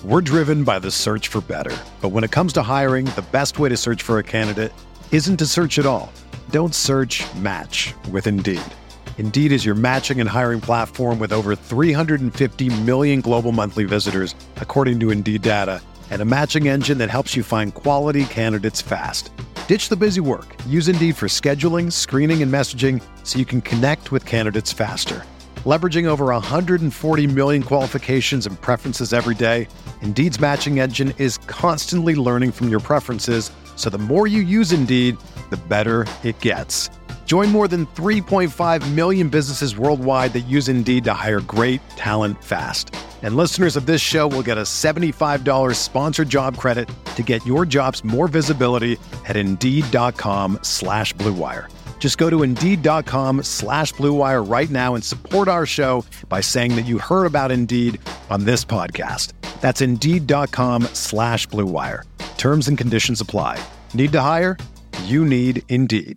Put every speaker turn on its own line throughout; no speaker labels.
We're driven by the search for better. But when it comes to hiring, the best way to search for a candidate isn't to search at all. Don't search, match with Indeed. Indeed is your matching and hiring platform with over 350 million global monthly visitors, according to Indeed data, and a matching engine that helps you find quality candidates fast. Ditch the busy work. Use Indeed for scheduling, screening, and messaging so you can connect with candidates faster. Leveraging over 140 million qualifications and preferences every day, Indeed's matching engine is constantly learning from your preferences, so the more you use Indeed, the better it gets. Join more than 3.5 million businesses worldwide that use Indeed to hire great talent fast. And listeners of this show will get a $75 sponsored job credit to get your jobs more visibility at Indeed.com/Blue Wire. Just go to Indeed.com/Blue Wire right now and support our show by saying that you heard about Indeed on this podcast. That's Indeed.com/Blue Wire. Terms and conditions apply. Need to hire? You need Indeed.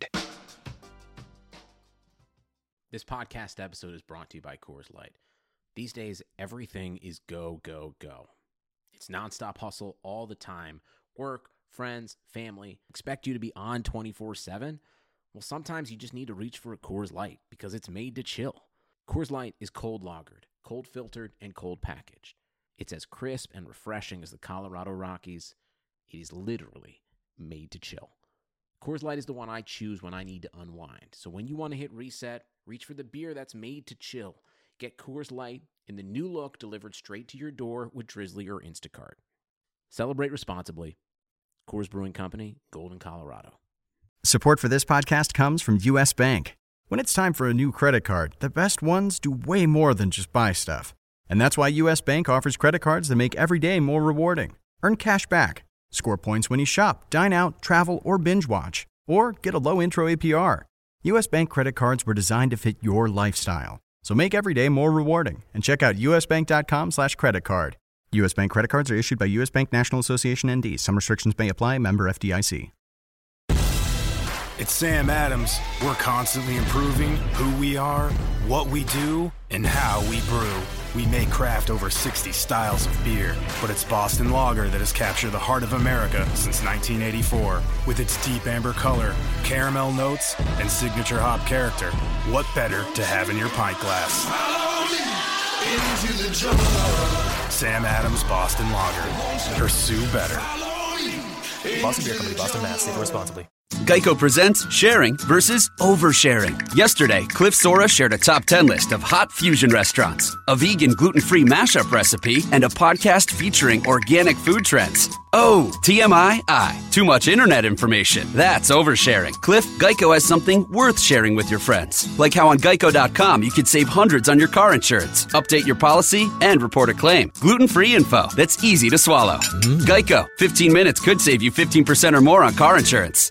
This podcast episode is brought to you by Coors Light. These days, everything is go, go, go. It's nonstop hustle all the time. Work, friends, family, expect you to be on 24/7. Well, sometimes you just need to reach for a Coors Light because it's made to chill. Coors Light is cold lagered, cold filtered, and cold packaged. It's as crisp and refreshing as the Colorado Rockies. It is literally made to chill. Coors Light is the one I choose when I need to unwind. So when you want to hit reset, reach for the beer that's made to chill. Get Coors Light in the new look delivered straight to your door with Drizzly or Instacart. Celebrate responsibly. Coors Brewing Company, Golden, Colorado.
Support for this podcast comes from U.S. Bank. When it's time for a new credit card, the best ones do way more than just buy stuff. And that's why U.S. Bank offers credit cards that make every day more rewarding. Earn cash back, score points when you shop, dine out, travel, or binge watch, or get a low intro APR. U.S. Bank credit cards were designed to fit your lifestyle. So make every day more rewarding and check out usbank.com/credit card. U.S. Bank credit cards are issued by U.S. Bank National Association ND. Some restrictions may apply. Member FDIC.
It's Sam Adams. We're constantly improving who we are, what we do, and how we brew. We may craft over 60 styles of beer, but it's Boston Lager that has captured the heart of America since 1984. With its deep amber color, caramel notes, and signature hop character, what better to have in your pint glass? Sam Adams Boston Lager. Pursue better.
Boston Beer Company, Boston, Mass. Save responsibly.
Geico presents sharing versus oversharing. Yesterday, Cliff Sora shared a top 10 list of hot fusion restaurants, a vegan gluten-free mashup recipe, and a podcast featuring organic food trends. Oh, TMI, too much internet information. That's oversharing. Cliff, Geico has something worth sharing with your friends. Like how on Geico.com you could save hundreds on your car insurance, update your policy, and report a claim. Gluten-free info that's easy to swallow. Geico, 15 minutes could save you 15% or more on car insurance.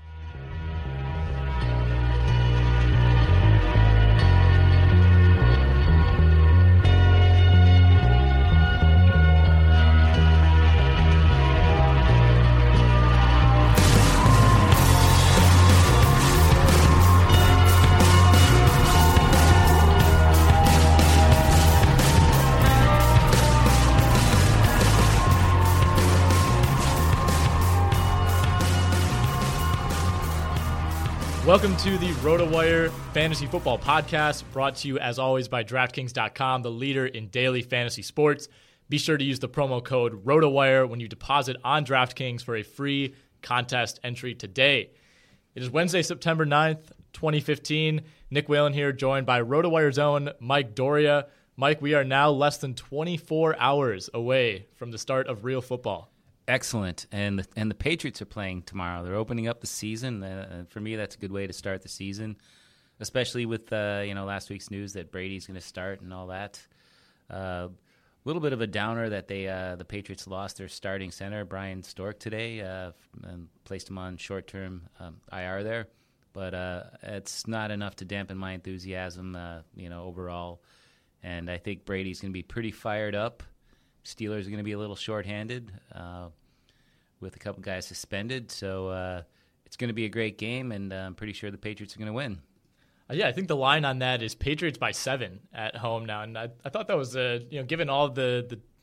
Welcome to the RotoWire Fantasy Football Podcast, brought to you as always by DraftKings.com, the leader in daily fantasy sports. Be sure to use the promo code RotoWire when you deposit on DraftKings for a free contest entry today. It is Wednesday, September 9th, 2015. Nick Whalen here, joined by RotoWire's own Mike Doria. Mike, we are now less than 24 hours away from the start of real football.
Excellent, and the Patriots are playing tomorrow. They're opening up the season. For me, that's a good way to start the season, especially with last week's news that Brady's going to start and all that. A little bit of a downer that the Patriots lost their starting center, Brian Stork, today, and placed him on short-term IR there. But it's not enough to dampen my enthusiasm, overall. And I think Brady's going to be pretty fired up. Steelers are going to be a little shorthanded with a couple guys suspended. So it's going to be a great game, and I'm pretty sure the Patriots are going to win.
Yeah, I think the line on that is Patriots by 7 at home now. And I thought that was, given all the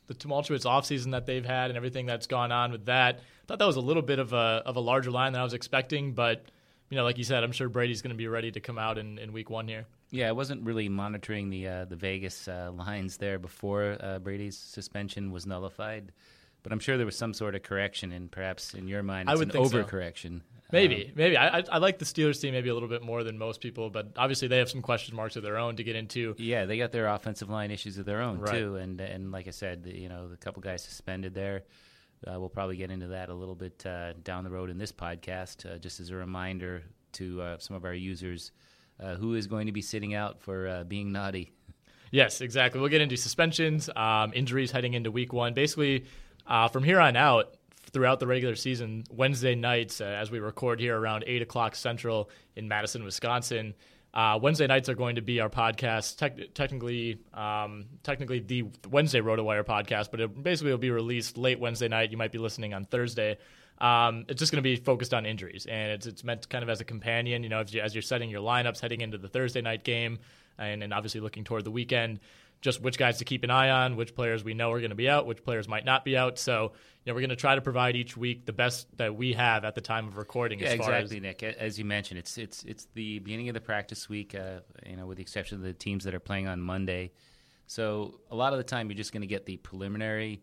the tumultuous offseason that they've had and everything that's gone on with that. I thought that was a little bit of a larger line than I was expecting, but like you said, I'm sure Brady's going to be ready to come out in week 1 here. Yeah,
I wasn't really monitoring the Vegas lines there before Brady's suspension was nullified, but I'm sure there was some sort of correction, and perhaps in your mind it's an overcorrection.
So. Maybe. I like the Steelers team maybe a little bit more than most people, but obviously they have some question marks of their own to get into.
Yeah, they got their offensive line issues of their own too, and like I said, the couple guys suspended there. We'll probably get into that a little bit down the road in this podcast, just as a reminder to some of our users who is going to be sitting out for being naughty.
Yes, exactly. We'll get into suspensions, injuries heading into week 1. Basically, from here on out, throughout the regular season, Wednesday nights, as we record here around 8 o'clock Central in Madison, Wisconsin, Wednesday nights are going to be our podcast, technically the Wednesday RotoWire podcast, but it'll be released late Wednesday night. You might be listening on Thursday. It's just going to be focused on injuries, and it's meant kind of as a companion, as you're setting your lineups heading into the Thursday night game, and obviously looking toward the weekend, just which guys to keep an eye on, which players we know are going to be out, which players might not be out. So, we're going to try to provide each week the best that we have at the time of recording.
Yeah, exactly, Nick. As you mentioned, it's the beginning of the practice week, with the exception of the teams that are playing on Monday. So a lot of the time you're just going to get the preliminary,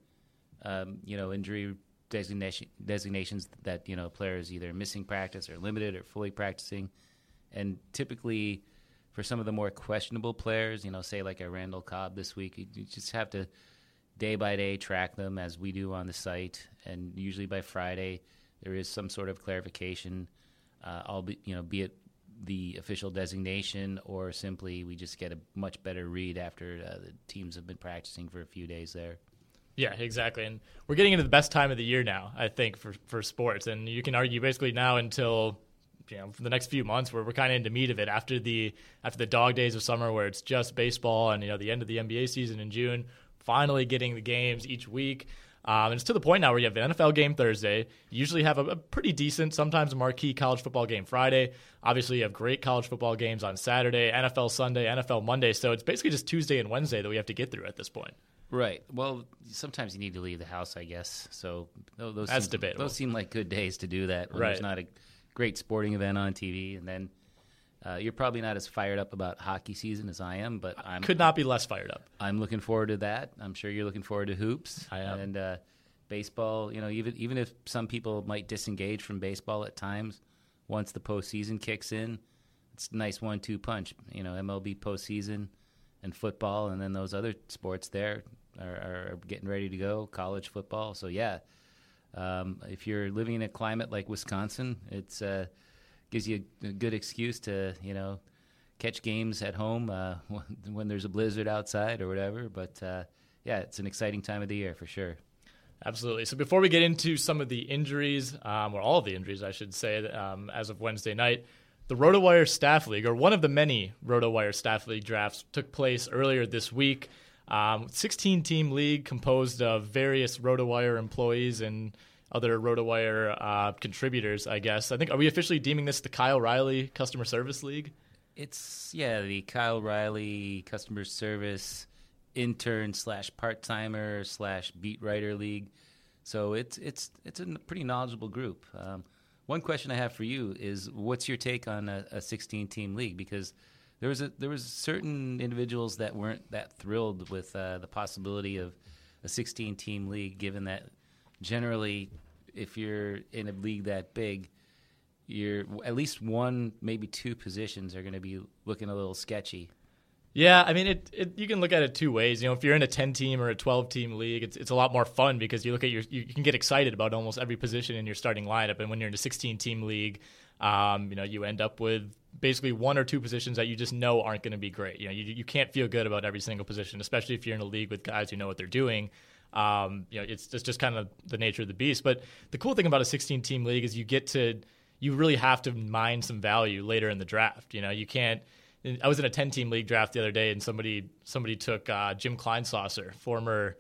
injury designations that, players either missing practice or limited or fully practicing. And typically for some of the more questionable players, say like a Randall Cobb this week, you just have to day by day track them as we do on the site. And usually by Friday there is some sort of clarification, be it the official designation or simply we just get a much better read after the teams have been practicing for a few days there.
Yeah, exactly. And we're getting into the best time of the year now, I think, for sports. And you can argue basically now until for the next few months where we're kind of into meat of it after the dog days of summer where it's just baseball and the end of the NBA season in June, finally getting the games each week. And it's to the point now where you have the NFL game Thursday. You usually have a pretty decent, sometimes a marquee college football game Friday. Obviously, you have great college football games on Saturday, NFL Sunday, NFL Monday. So it's basically just Tuesday and Wednesday that we have to get through at this point.
Right. Well, sometimes you need to leave the house, I guess. So
that's debatable.
Those seem like good days to do that when there's not a great sporting event on TV. And then you're probably not as fired up about hockey season as I am, but I
could not be less fired up.
I'm looking forward to that. I'm sure you're looking forward to hoops.
I am.
And baseball, even if some people might disengage from baseball at times, once the postseason kicks in, it's a nice 1-2 punch. MLB postseason and football, and then those other sports there are getting ready to go, college football. So, yeah, if you're living in a climate like Wisconsin, it's gives you a good excuse to, catch games at home when there's a blizzard outside or whatever. But, yeah, it's an exciting time of the year for sure.
Absolutely. So before we get into some of the injuries, or all of the injuries, I should say, as of Wednesday night, the RotoWire Staff League, or one of the many RotoWire Staff League drafts, took place earlier this week. 16-team league composed of various RotoWire employees and other RotoWire contributors, I guess. Are we officially deeming this the Kyle Riley Customer Service League?
It's, the Kyle Riley Customer Service intern / part-timer / beat writer league. So it's a pretty knowledgeable group. One question I have for you is, what's your take on a 16-team league? Because there was certain individuals that weren't that thrilled with the possibility of a 16-team league, given that generally, if you're in a league that big, you're at least one, maybe two positions are going to be looking a little sketchy.
Yeah, you can look at it two ways. If you're in a 10-team or a 12-team league, it's a lot more fun because you look at you can get excited about almost every position in your starting lineup. And when you're in a 16-team league, you end up with basically one or two positions that you just know aren't going to be great. You can't feel good about every single position, especially if you're in a league with guys who know what they're doing. It's just kind of the nature of the beast. But the cool thing about a 16-team league is you really have to mine some value later in the draft. You can't I was in a 10-team league draft the other day, and somebody took Jim Kleinsasser, former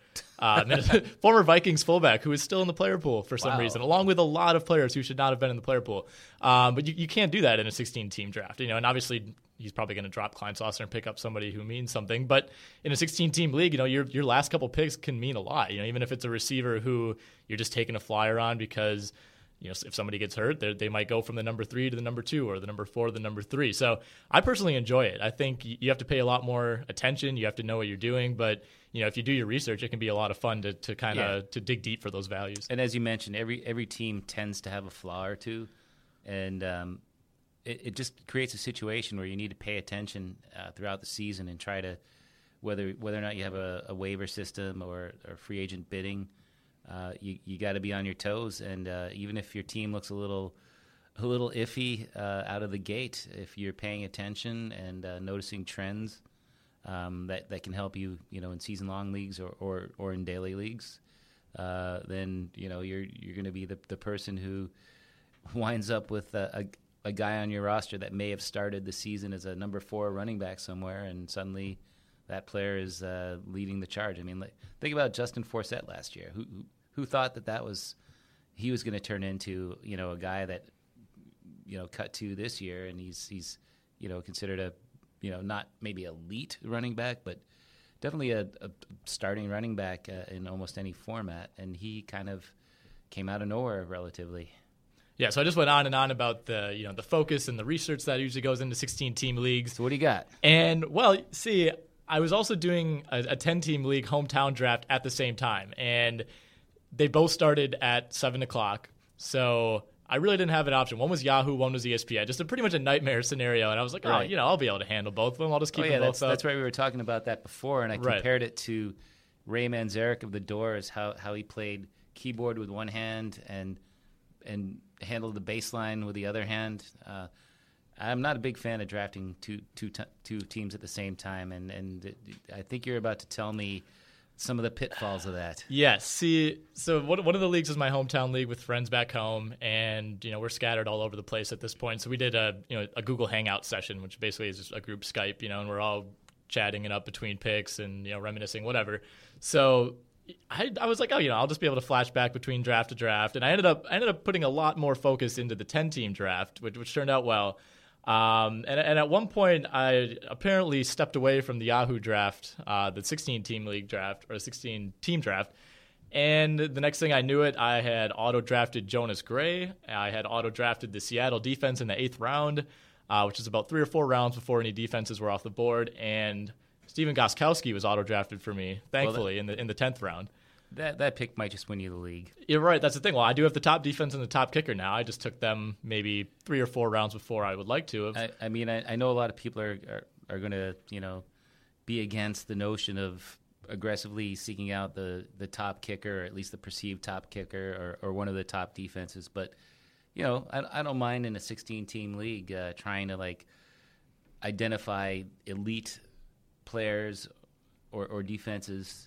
Vikings fullback, who is still in the player pool for some reason, along with a lot of players who should not have been in the player pool. But you can't do that in a 16-team draft, and obviously he's probably going to drop Kleinsasser and pick up somebody who means something. But in a 16-team league, your last couple picks can mean a lot. Even if it's a receiver who you're just taking a flyer on because if somebody gets hurt, they might go from the number 3 to the number 2 or the number 4 to the number 3. So I personally enjoy it. I think you have to pay a lot more attention. You have to know what you're doing. But, if you do your research, it can be a lot of fun to kind of to dig deep for those values.
And as you mentioned, every team tends to have a flaw or two. And it just creates a situation where you need to pay attention throughout the season and try to, whether or not you have a waiver system or free agent bidding, you got to be on your toes, and even if your team looks a little iffy out of the gate, if you're paying attention and noticing trends that can help you, in season-long leagues or in daily leagues, then you're going to be the person who winds up with a guy on your roster that may have started the season as a number 4 running back somewhere, and suddenly that player is leading the charge. I mean, think about Justin Forsett last year. Who thought he was going to turn into a guy that cut to this year, and he's considered a not maybe elite running back, but definitely a starting running back in almost any format, and he kind of came out of nowhere relatively.
Yeah, so I just went on and on about the the focus and the research that usually goes into 16-team leagues.
So what do you got?
And see, I was also doing a 10-team league hometown draft at the same time, and they both started at 7 o'clock, so I really didn't have an option. One was Yahoo, one was ESPN. Just pretty much a nightmare scenario, and I was like,
right.
I'll be able to handle both of them. I'll just keep them both up.
That's right. We were talking about that before, and I compared it to Ray Manzarek of the Doors, how he played keyboard with one hand and handled the baseline with the other hand. I'm not a big fan of drafting two teams at the same time, and I think you're about to tell me some of the pitfalls of that.
Yes. See, so one of the leagues is my hometown league with friends back home, and we're scattered all over the place at this point. So we did a Google Hangout session, which basically is just a group Skype, and we're all chatting it up between picks and reminiscing, whatever. So I was like, I'll just be able to flash back between draft to draft, and I ended up putting a lot more focus into the 10-team draft, which turned out well. And at one point, I apparently stepped away from the Yahoo draft, the 16-team league draft, or 16-team draft. And the next thing I knew I had auto-drafted Jonas Gray. I had auto-drafted the Seattle defense in the 8th round, which is about 3 or 4 rounds before any defenses were off the board. And Steven Gostkowski was auto-drafted for me, thankfully, in the 10th round.
That pick might just win you the league.
You're right. That's the thing. Well, I do have the top defense and the top kicker now. I just took them maybe 3 or 4 rounds before I would like to have.
I mean, I know a lot of people are going to be against the notion of aggressively seeking out the top kicker, or at least the perceived top kicker, or one of the top defenses. But I don't mind in a 16-team league trying to identify elite players or defenses,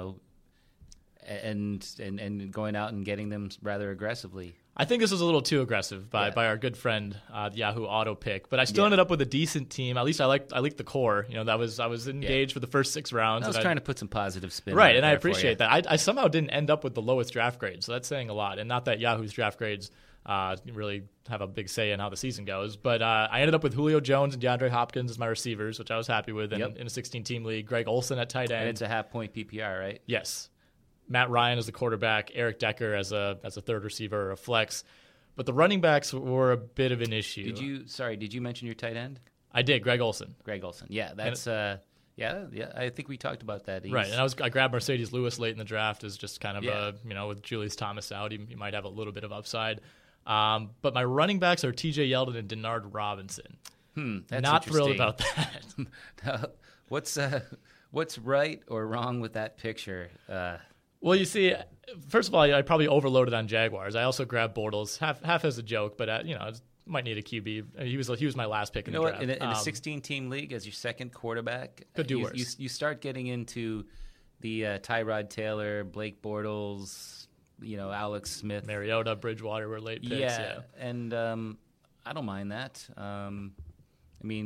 and going out and getting them rather aggressively.
I think this was a little too aggressive by our good friend Yahoo Auto pick, but I still ended up with a decent team. At least I liked the core. I was engaged for the first 6 rounds.
I was trying to put some positive spin.
Right, and I appreciate that. I somehow didn't end up with the lowest draft grade, so that's saying a lot. And not that Yahoo's draft grades really have a big say in how the season goes, but I ended up with Julio Jones and DeAndre Hopkins as my receivers, which I was happy with in a 16-team league. Greg Olsen at tight end.
And it's a half-point PPR, right?
Yes. Matt Ryan as the quarterback, Eric Decker as a third receiver or a flex. But the running backs were a bit of an issue.
Did you mention your tight end?
I did, Greg Olsen.
Yeah, that's I think we talked about that.
Right, and I grabbed Mercedes Lewis late in the draft as just kind of with Julius Thomas out, he might have a little bit of upside. But my running backs are T.J. Yeldon and Denard Robinson.
That's
not thrilled about that.
What's right or wrong with that picture?
Well, you see, first of all, I probably overloaded on Jaguars. I also grabbed Bortles, half as a joke, but I might need a QB. He was my last pick in the draft.
In a 16-team league as your second quarterback,
could do worse.
You start getting into the Tyrod Taylor, Blake Bortles, Alex Smith,
Mariota, Bridgewater were late picks. Yeah.
And I don't mind that. I mean,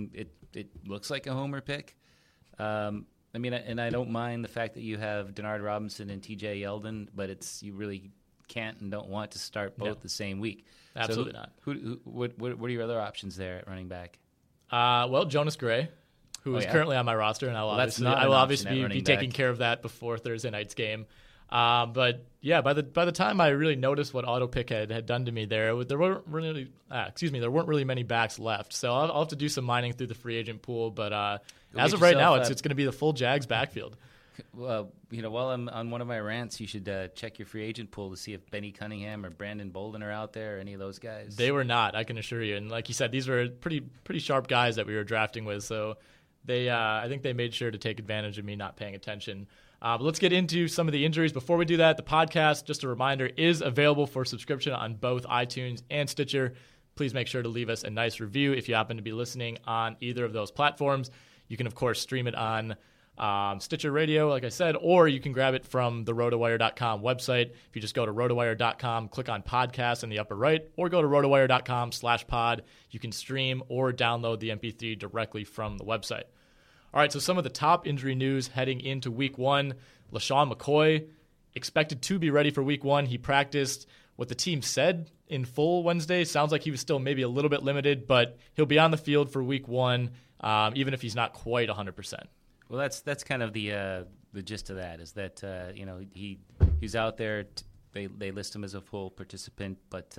it looks like a homer pick. I mean, and I don't mind the fact that you have Denard Robinson and T.J. Yeldon, but you really can't and don't want to start both the same week.
Absolutely not.
What are your other options there at running back?
Well, Jonas Gray, who is currently on my roster, and I will obviously be taking care of that before Thursday night's game. But yeah, by the time I really noticed what AutoPick had done to me there weren't really many backs left. So I'll have to do some mining through the free agent pool. But as of right now, it's going to be the full Jags backfield.
Well, while I'm on one of my rants, you should check your free agent pool to see if Benny Cunningham or Brandon Bolden are out there, or any of those guys.
They were not, I can assure you. And like you said, these were pretty sharp guys that we were drafting with. So I think they made sure to take advantage of me not paying attention. But let's get into some of the injuries. Before we do that, the podcast, just a reminder, is available for subscription on both iTunes and Stitcher. Please make sure to leave us a nice review if you happen to be listening on either of those platforms. You can, of course, stream it on Stitcher Radio, like I said, or you can grab it from the rotowire.com website. If you just go to rotowire.com, click on podcast in the upper right, or go to rotowire.com/pod, you can stream or download the MP3 directly from the website. All right, so some of the top injury news heading into Week 1. LaShawn McCoy, expected to be ready for Week 1. He practiced what the team said in full Wednesday. Sounds like he was still maybe a little bit limited, but he'll be on the field for Week 1, even if he's not quite 100%.
Well, that's kind of the gist of that, is that he's out there. They list him as a full participant, but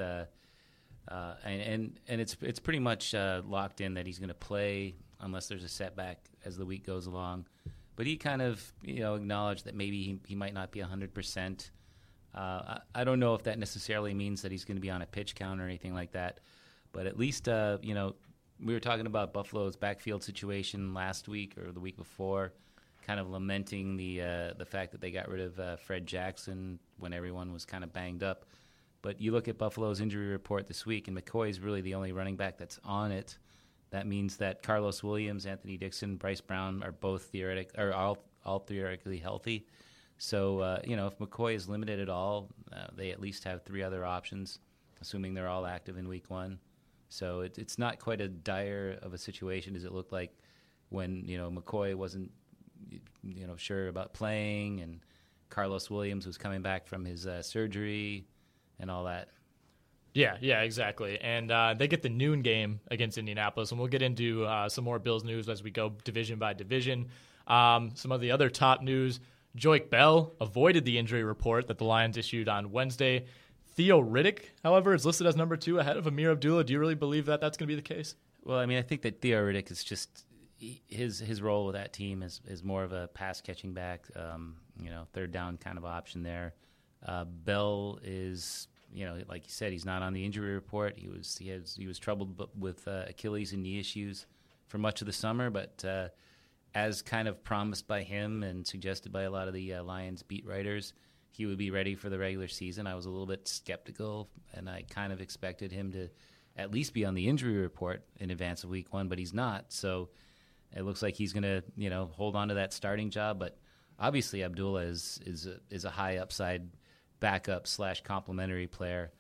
and it's pretty much locked in that he's going to play unless there's a setback as the week goes along. But he kind of acknowledged that maybe he might not be 100%. I don't know if that necessarily means that he's going to be on a pitch count or anything like that. But at least we were talking about Buffalo's backfield situation last week or the week before, kind of lamenting the fact that they got rid of Fred Jackson when everyone was kind of banged up. But you look at Buffalo's injury report this week, and McCoy is really the only running back that's on it. That means that Carlos Williams, Anthony Dixon, Bryce Brown are both all theoretically healthy. So if McCoy is limited at all, they at least have 3 other options, assuming they're all active in Week 1. So it's not quite as dire of a situation as it looked like when McCoy wasn't sure about playing, and Carlos Williams was coming back from his surgery and all that.
Yeah, exactly. And they get the noon game against Indianapolis, and we'll get into some more Bills news as we go division by division. Some of the other top news, Joique Bell avoided the injury report that the Lions issued on Wednesday. Theo Riddick, however, is listed as number 2 ahead of Amir Abdullah. Do you really believe that that's going to be the case?
Well, I mean, I think that Theo Riddick is just his role with that team is more of a pass-catching back, third down kind of option there. Bell is... like you said, he's not on the injury report. He was troubled with Achilles and knee issues for much of the summer, but as kind of promised by him and suggested by a lot of the Lions beat writers, he would be ready for the regular season. I was a little bit skeptical, and I kind of expected him to at least be on the injury report in advance of Week 1, but he's not. So it looks like he's going to hold on to that starting job. But obviously, Abdullah is a high upside backup / complementary player.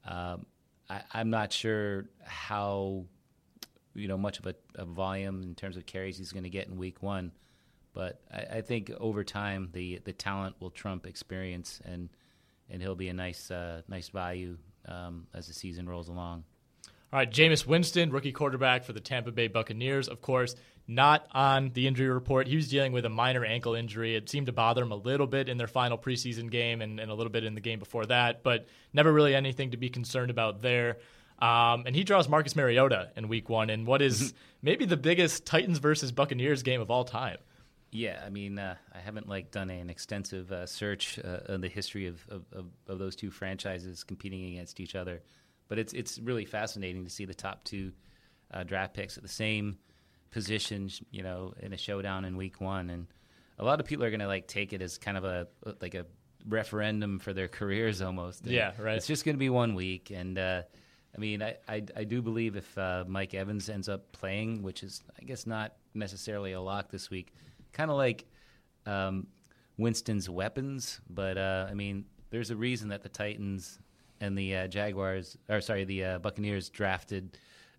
I'm not sure how much of a volume in terms of carries he's going to get in Week 1, but I think over time the talent will trump experience, and he'll be a nice value as the season rolls along.
All right, Jameis Winston, rookie quarterback for the Tampa Bay Buccaneers, of course, not on the injury report. He was dealing with a minor ankle injury. It seemed to bother him a little bit in their final preseason game and a little bit in the game before that, but never really anything to be concerned about there. And he draws Marcus Mariota in Week 1 in what is maybe the biggest Titans versus Buccaneers game of all time.
Yeah, I mean, I haven't done an extensive search on the history of those two franchises competing against each other, but it's really fascinating to see the top 2 draft picks at the same position, in a showdown in Week 1, and a lot of people are going to take it as kind of a referendum for their careers almost. And
yeah, right.
It's just going to be 1 week, and I mean, I do believe if Mike Evans ends up playing, which is I guess not necessarily a lock this week, kind of like Winston's weapons, but I mean, there's a reason that the Titans and the Buccaneers drafted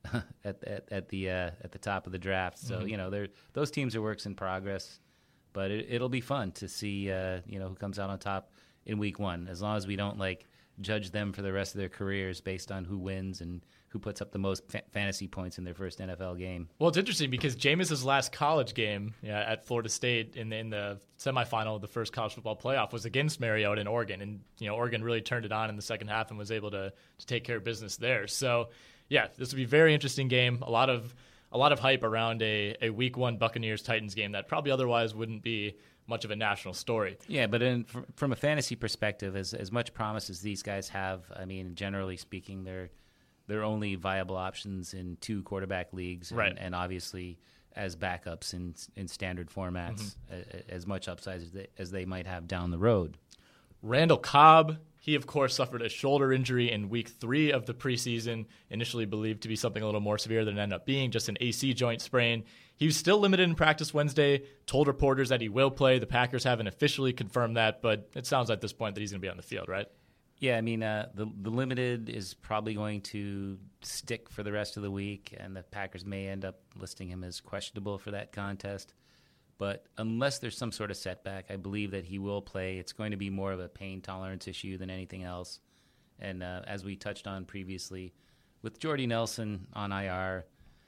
at the top of the draft. So those teams are works in progress, but it'll be fun to see who comes out on top in week one. As long as we don't judge them for the rest of their careers based on who wins and who puts up the most fantasy points in their first NFL game.
Well, it's interesting because Jameis's last college game at Florida State in the semifinal of the first college football playoff was against Mariota in Oregon, and Oregon really turned it on in the second half and was able to take care of business there. So, yeah, this will be a very interesting game. A lot of hype around a Week 1 Buccaneers-Titans game that probably otherwise wouldn't be much of a national story.
Yeah, but from a fantasy perspective, as much promise as these guys have, I mean, generally speaking, they're only viable options in 2 quarterback leagues,
right.
and obviously as backups in standard formats, as much upside as they might have down the road.
Randall Cobb, he of course suffered a shoulder injury in week 3 of the preseason, initially believed to be something a little more severe than it ended up being, just an AC joint sprain. He was still limited in practice Wednesday, told reporters that he will play. The Packers haven't officially confirmed that, but it sounds at this point that he's going to be on the field, right?
Yeah, I mean, the limited is probably going to stick for the rest of the week, and the Packers may end up listing him as questionable for that contest. But unless there's some sort of setback, I believe that he will play. It's going to be more of a pain tolerance issue than anything else. And as we touched on previously, with Jordy Nelson on IR,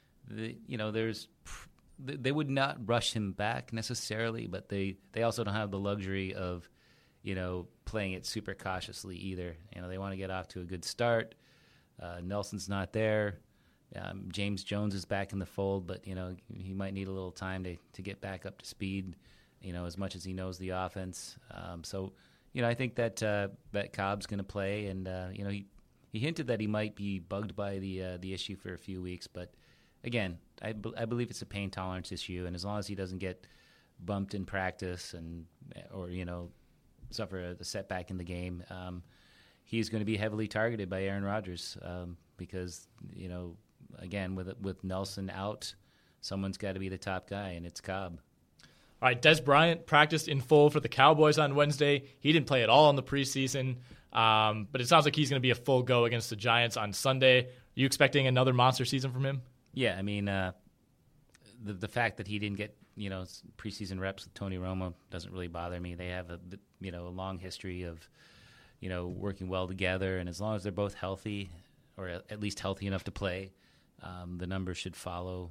they would not rush him back necessarily, but they also don't have the luxury of playing it super cautiously either. They want to get off to a good start. Nelson's not there. James Jones is back in the fold, but he might need a little time to get back up to speed. As much as he knows the offense. So I think that Cobb's going to play, and he hinted that he might be bugged by the issue for a few weeks. But again, I believe it's a pain tolerance issue, and as long as he doesn't get bumped in practice or suffer a setback in the game, he's going to be heavily targeted by Aaron Rodgers because again, with Nelson out, someone's got to be the top guy, and it's Cobb.
All right, Dez Bryant practiced in full for the Cowboys on Wednesday. He didn't play at all in the preseason, but it sounds like he's going to be a full go against the Giants on Sunday. Are you expecting another monster season from him?
Yeah, I mean, the fact that he didn't get preseason reps with Tony Romo doesn't really bother me. They have a long history of working well together, and as long as they're both healthy, or at least healthy enough to play, the numbers should follow.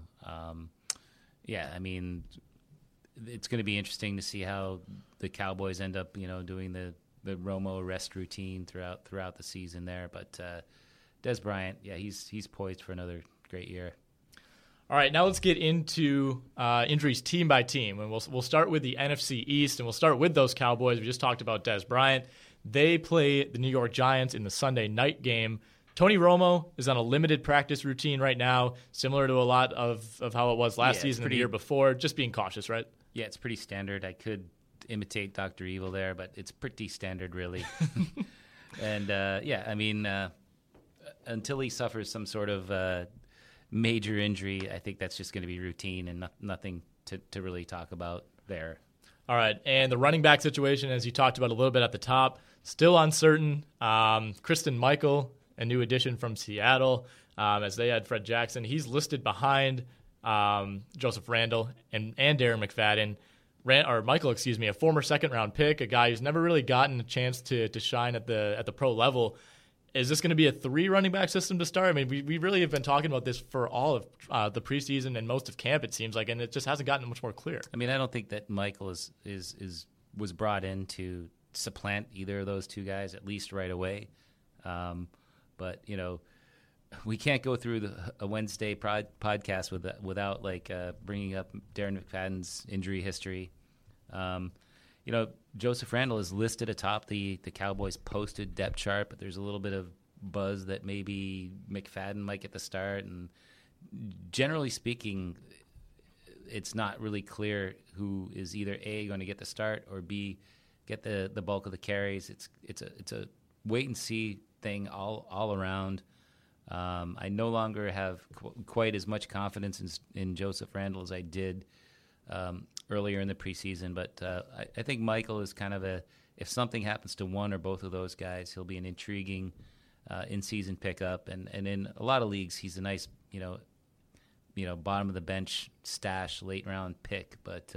I mean, it's going to be interesting to see how the Cowboys end up doing the Romo rest routine throughout the season there. But Dez Bryant, yeah, he's poised for another great year.
All right, now let's get into injuries team by team, and we'll start with the NFC East, and we'll start with those Cowboys. We just talked about Dez Bryant. They play the New York Giants in the Sunday night game. Tony Romo is on a limited practice routine right now, similar to a lot of how it was last season and the year before, just being cautious, right?
Yeah, it's pretty standard. I could imitate Dr. Evil there, but it's pretty standard, really. And, I mean, until he suffers some sort of major injury, I think that's just going to be routine and nothing to really talk about there.
All right, and the running back situation, as you talked about a little bit at the top, still uncertain. Christine Michael, a new addition from Seattle, as they had Fred Jackson. He's listed behind Joseph Randle and Darren McFadden. Michael, a former second-round pick, a guy who's never really gotten a chance to shine at the pro level. Is this going to be a 3 running back system to start? I mean, we really have been talking about this for all of the preseason and most of camp, it seems like, and it just hasn't gotten much more clear. I
mean, I don't think that Michael was brought in to supplant either of those two guys, at least right away. But we can't go through a Wednesday podcast without bringing up Darren McFadden's injury history. Joseph Randle is listed atop the Cowboys' posted depth chart, but there's a little bit of buzz that maybe McFadden might get the start. And generally speaking, it's not really clear who is either A, going to get the start, or B, get the bulk of the carries. It's a wait and see thing all around. I no longer have quite as much confidence in Joseph Randle as I did earlier in the preseason, but I think Michael is kind of if something happens to one or both of those guys, he'll be an intriguing in-season pickup, and in a lot of leagues, he's a nice, bottom of the bench stash, late round pick. But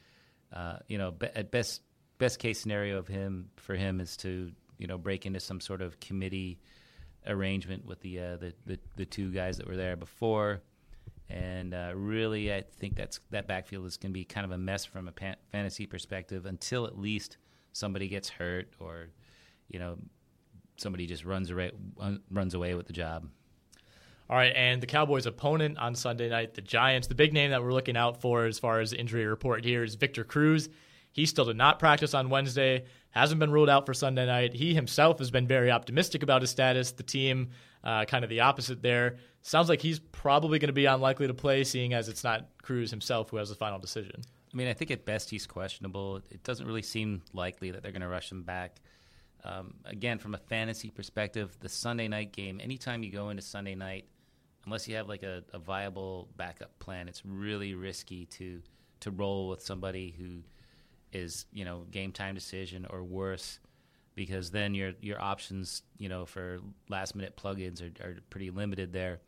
at best case scenario for him is to break into some sort of committee arrangement with the two guys that were there before. And really, I think that backfield is going to be kind of a mess from a fantasy perspective until at least somebody gets hurt or, somebody just runs away with the job.
All right, and the Cowboys' opponent on Sunday night, the Giants. The big name that we're looking out for as far as the injury report here is Victor Cruz. He still did not practice on Wednesday, hasn't been ruled out for Sunday night. He himself has been very optimistic about his status. The team, kind of the opposite there. Sounds like he's probably going to be unlikely to play, seeing as it's not Cruz himself who has the final decision.
I mean, I think at best he's questionable. It doesn't really seem likely that they're going to rush him back. Again, from a fantasy perspective, the Sunday night game, anytime you go into Sunday night, unless you have like a viable backup plan, it's really risky to roll with somebody who is, game time decision or worse, because then your options, for last minute plugins are pretty limited there.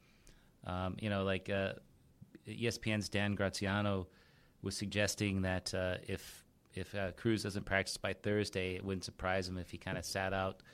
ESPN's Dan Graziano was suggesting that if Cruz doesn't practice by Thursday, it wouldn't surprise him if he kind of sat out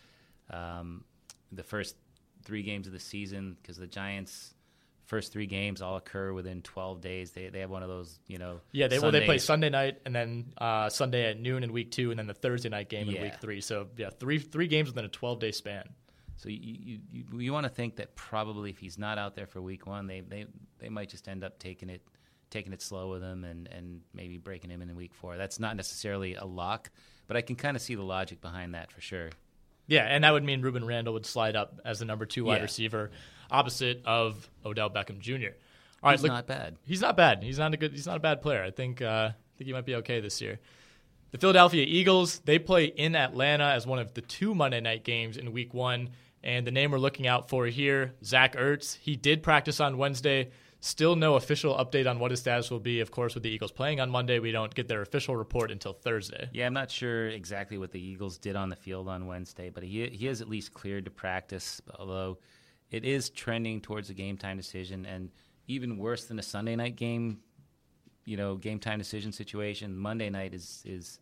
the first 3 games of the season, because the Giants' first 3 games all occur within 12 days. They have one of those,
Yeah, they play Sunday night and then Sunday at noon in week 2, and then the Thursday night game in week 3. So, yeah, three games within a 12-day span.
So you want to think that probably if he's not out there for week 1, they might just end up taking it slow with him and maybe breaking him in week 4. That's not necessarily a lock, but I can kind of see the logic behind that for sure.
Yeah, and that would mean Ruben Randle would slide up as the number 2 wide receiver, opposite of Odell Beckham Jr. All right,
he's not bad.
He's not bad. He's not a bad player. I think he might be okay this year. The Philadelphia Eagles, they play in Atlanta as one of the 2 Monday night games in week 1. And the name we're looking out for here, Zach Ertz. He did practice on Wednesday. Still no official update on what his status will be. Of course, with the Eagles playing on Monday, we don't get their official report until Thursday.
Yeah, I'm not sure exactly what the Eagles did on the field on Wednesday, but he is at least cleared to practice, although it is trending towards a game-time decision. And even worse than a Sunday night game, game-time decision situation, Monday night is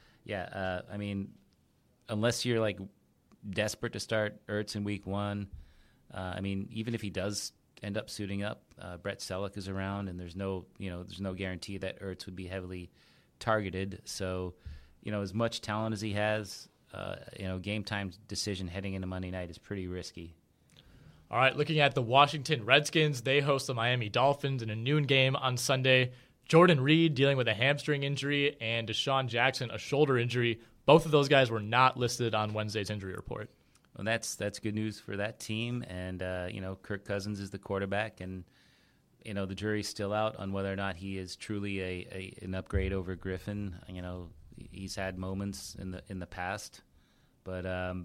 I mean, unless you're, like, desperate to start Ertz in week 1, even if he does end up suiting up, Brett Selleck is around, and there's no guarantee that Ertz would be heavily targeted. So, as much talent as he has, game time decision heading into Monday night is pretty risky.
All right, looking at the Washington Redskins, they host the Miami Dolphins in a noon game on Sunday. Jordan Reed dealing with a hamstring injury and Deshaun Jackson a shoulder injury. Both of those guys were not listed on Wednesday's injury report.
Well, that's good news for that team. And, Kirk Cousins is the quarterback. And, the jury's still out on whether or not he is truly an upgrade over Griffin. He's had moments in the past. But,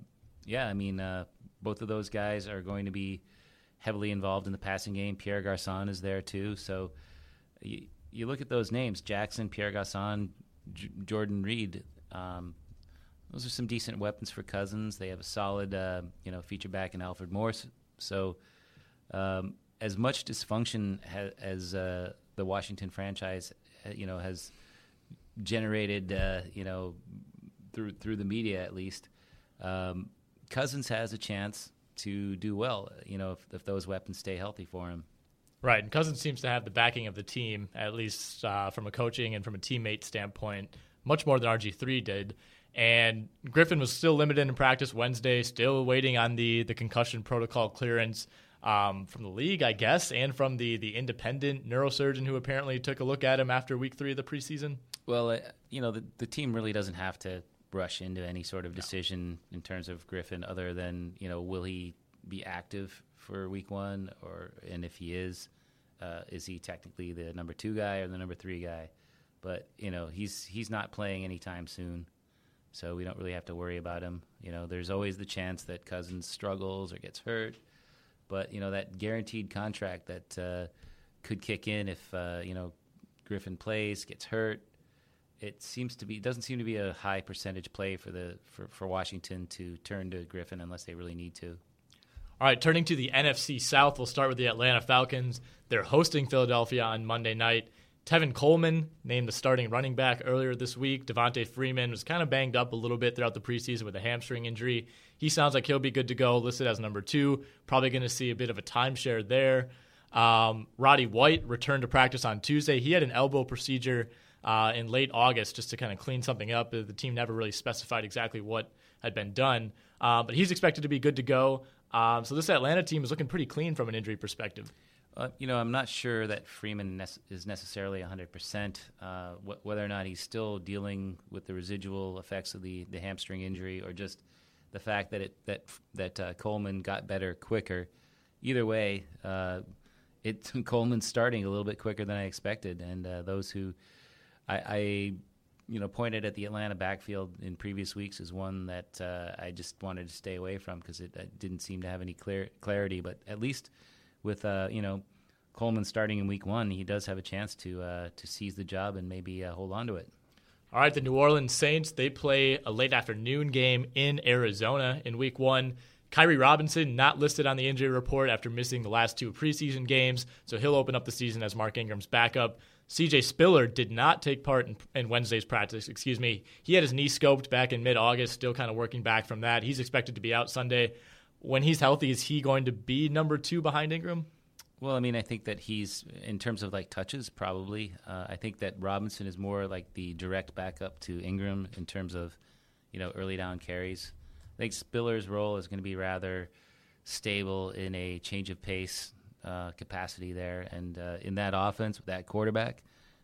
both of those guys are going to be heavily involved in the passing game. Pierre Garçon is there, too. So you look at those names, Jackson, Pierre Garçon, Jordan Reed. Those are some decent weapons for Cousins. They have a solid, feature back in Alfred Morris. So, as much dysfunction as the Washington franchise, has generated, through the media at least, Cousins has a chance to do well. If those weapons stay healthy for him.
Right, and Cousins seems to have the backing of the team, at least from a coaching and from a teammate standpoint, much more than RG3 did. And Griffin was still limited in practice Wednesday, still waiting on the concussion protocol clearance from the league, I guess, and from the independent neurosurgeon who apparently took a look at him after week 3 of the preseason.
Well, the team really doesn't have to rush into any sort of decision in terms of Griffin other than, will he be active for week 1, and if he is he technically the number 2 guy or the number 3 guy? But, he's not playing anytime soon. So we don't really have to worry about him. There's always the chance that Cousins struggles or gets hurt. But, that guaranteed contract that could kick in if, Griffin plays, gets hurt, it doesn't seem to be a high percentage play for Washington to turn to Griffin unless they really need to.
All right, turning to the NFC South, we'll start with the Atlanta Falcons. They're hosting Philadelphia on Monday night. Tevin Coleman named the starting running back earlier this week. Devontae Freeman was kind of banged up a little bit throughout the preseason with a hamstring injury. He sounds like he'll be good to go, listed as number 2. Probably going to see a bit of a timeshare there. Roddy White returned to practice on Tuesday. He had an elbow procedure in late August just to kind of clean something up. The team never really specified exactly what had been done, but he's expected to be good to go. So this Atlanta team is looking pretty clean from an injury perspective.
I'm not sure that Freeman is necessarily 100%. Whether or not he's still dealing with the residual effects of the hamstring injury, or just the fact that Coleman got better quicker. Either way, Coleman's starting a little bit quicker than I expected, and those who I pointed at the Atlanta backfield in previous weeks is one that I just wanted to stay away from because it didn't seem to have any clarity. But at least with Coleman starting in week 1, he does have a chance to seize the job and maybe hold on to it.
All right, the New Orleans Saints, they play a late afternoon game in Arizona in week 1. Kyrie Robinson not listed on the injury report after missing the last 2 preseason games, so he'll open up the season as Mark Ingram's backup. CJ Spiller did not take part in Wednesday's practice. He had his knee scoped back in mid-August, still kind of working back from that. He's expected to be out Sunday. When he's healthy, is he going to be number 2 behind Ingram?
Well, I think that he's, in terms of touches, probably. I think that Robinson is more like the direct backup to Ingram in terms of, early down carries. I think Spiller's role is going to be rather stable in a change of pace capacity there. And in that offense with that quarterback,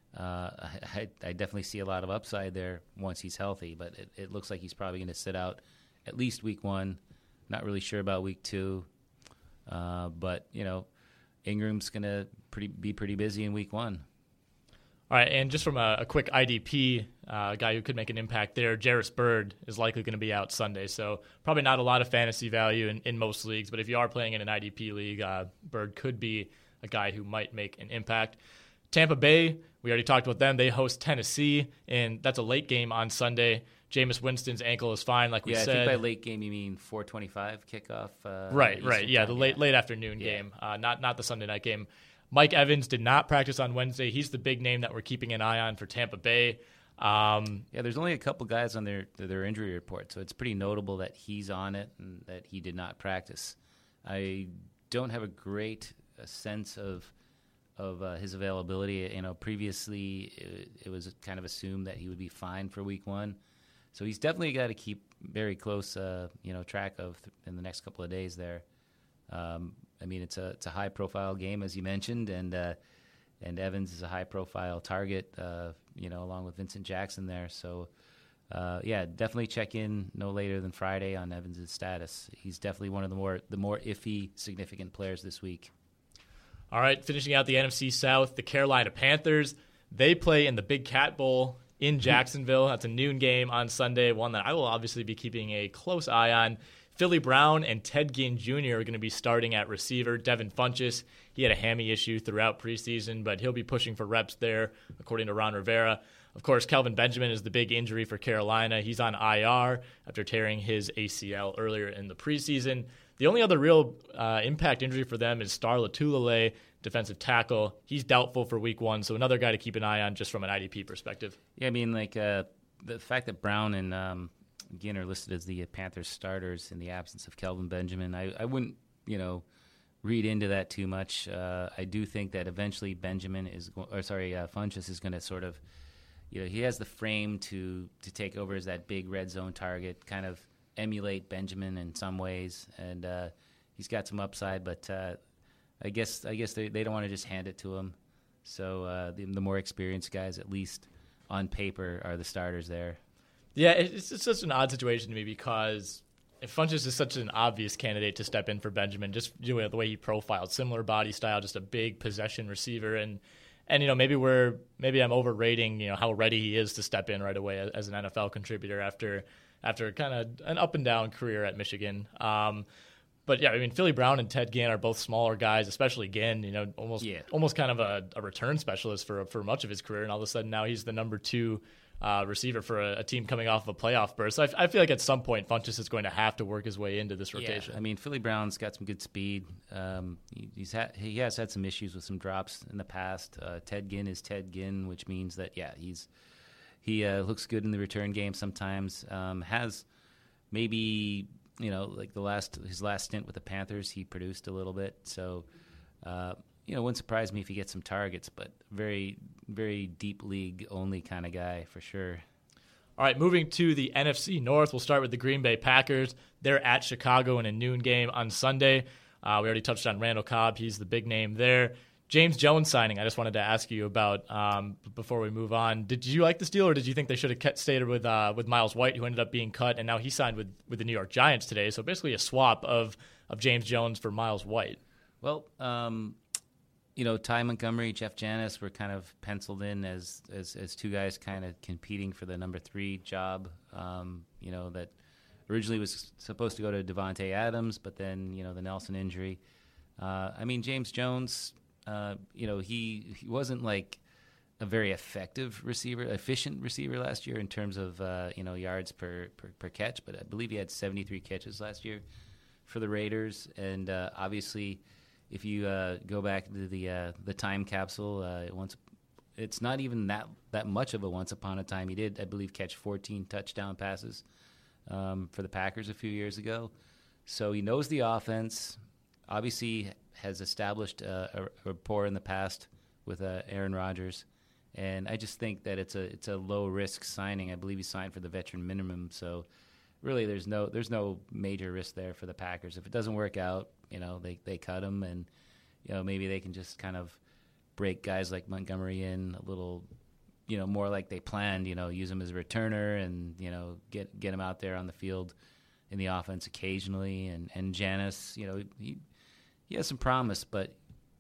I definitely see a lot of upside there once he's healthy. But it looks like he's probably going to sit out at least week 1. Not really sure about week 2. But, Ingram's going to be pretty busy in week 1.
All right, and just from a quick IDP guy who could make an impact there, Jarris Byrd is likely going to be out Sunday, so probably not a lot of fantasy value in most leagues, but if you are playing in an IDP league, Byrd could be a guy who might make an impact. Tampa Bay, we already talked about them. They host Tennessee, and that's a late game on Sunday. Jameis Winston's ankle is fine, like we said.
I think by late game you mean 4:25 kickoff.
Right. Yeah, the late afternoon game, not the Sunday night game. Mike Evans did not practice on Wednesday. He's the big name that we're keeping an eye on for Tampa Bay.
There's only a couple guys on their injury report, so it's pretty notable that he's on it and that he did not practice. I don't have a great sense of his availability. Previously it was kind of assumed that he would be fine for week 1. So he's definitely got to keep very close, track of in the next couple of days there. It's a high-profile game, as you mentioned, and Evans is a high-profile target, along with Vincent Jackson there. So, definitely check in no later than Friday on Evans' status. He's definitely one of the more iffy, significant players this week.
All right, finishing out the NFC South, the Carolina Panthers, they play in the Big Cat Bowl in Jacksonville. That's a noon game on Sunday, one that I will obviously be keeping a close eye on. Philly Brown and Ted Ginn Jr. are going to be starting at receiver. Devin Funchess, he had a hammy issue throughout preseason, but he'll be pushing for reps there, according to Ron Rivera. Of course, Kelvin Benjamin is the big injury for Carolina. He's on IR after tearing his ACL earlier in the preseason. The only other real impact injury for them is Star Lotulelei, defensive tackle. He's doubtful for week 1, so another guy to keep an eye on just from an IDP perspective.
Yeah, the fact that Brown and Ginn are listed as the Panthers starters in the absence of Kelvin Benjamin, I wouldn't, read into that too much. I do think that eventually Funchess is going to sort of, he has the frame to take over as that big red zone target, kind of emulate Benjamin in some ways, and he's got some upside, but I guess they don't want to just hand it to him. So the more experienced guys, at least on paper, are the starters there.
Yeah, it's such an odd situation to me because Funchess is such an obvious candidate to step in for Benjamin, just the way he profiled, similar body style, just a big possession receiver, and maybe I'm overrating how ready he is to step in right away as an NFL contributor after kind of an up and down career at Michigan. But yeah, Philly Brown and Ted Ginn are both smaller guys, especially Ginn, almost kind of a return specialist for much of his career, and all of a sudden now he's the number 2 receiver for a team coming off of a playoff burst. So I feel like at some point Funchess is going to have to work his way into this rotation.
Yeah, I mean, Philly Brown's got some good speed. He has had some issues with some drops in the past. Ted Ginn is Ted Ginn, which means that he looks good in the return game sometimes. Has maybe like his last stint with the Panthers, he produced a little bit. So wouldn't surprise me if he gets some targets, but very, very deep league only kind of guy for sure.
All right, moving to the NFC North, we'll start with the Green Bay Packers. They're at Chicago in a noon game on Sunday. We already touched on Randall Cobb. He's the big name there. James Jones signing, I just wanted to ask you about before we move on. Did you like this deal, or did you think they should have stayed with Miles White, who ended up being cut, and now he signed with the New York Giants today? So basically a swap of James Jones for Miles White.
Well, Ty Montgomery, Jeff Janis were kind of penciled in as two guys kind of competing for the number 3 job. That originally was supposed to go to Devontae Adams, but then the Nelson injury. James Jones. He wasn't like a very efficient receiver last year in terms of yards per catch, but I believe he had 73 catches last year for the Raiders. And obviously, if you go back to the time capsule, it's not even that much of a once upon a time. He did, I believe, catch 14 touchdown passes for the Packers a few years ago. So he knows the offense. Obviously has established a rapport in the past with Aaron Rodgers, and I just think that it's a low risk signing. I believe he signed for the veteran minimum, so really there's no major risk there for the Packers. If it doesn't work out, they cut him, and maybe they can just kind of break guys like Montgomery in a little, more like they planned. Use him as a returner and get him out there on the field in the offense occasionally, and Janis, he has some promise, but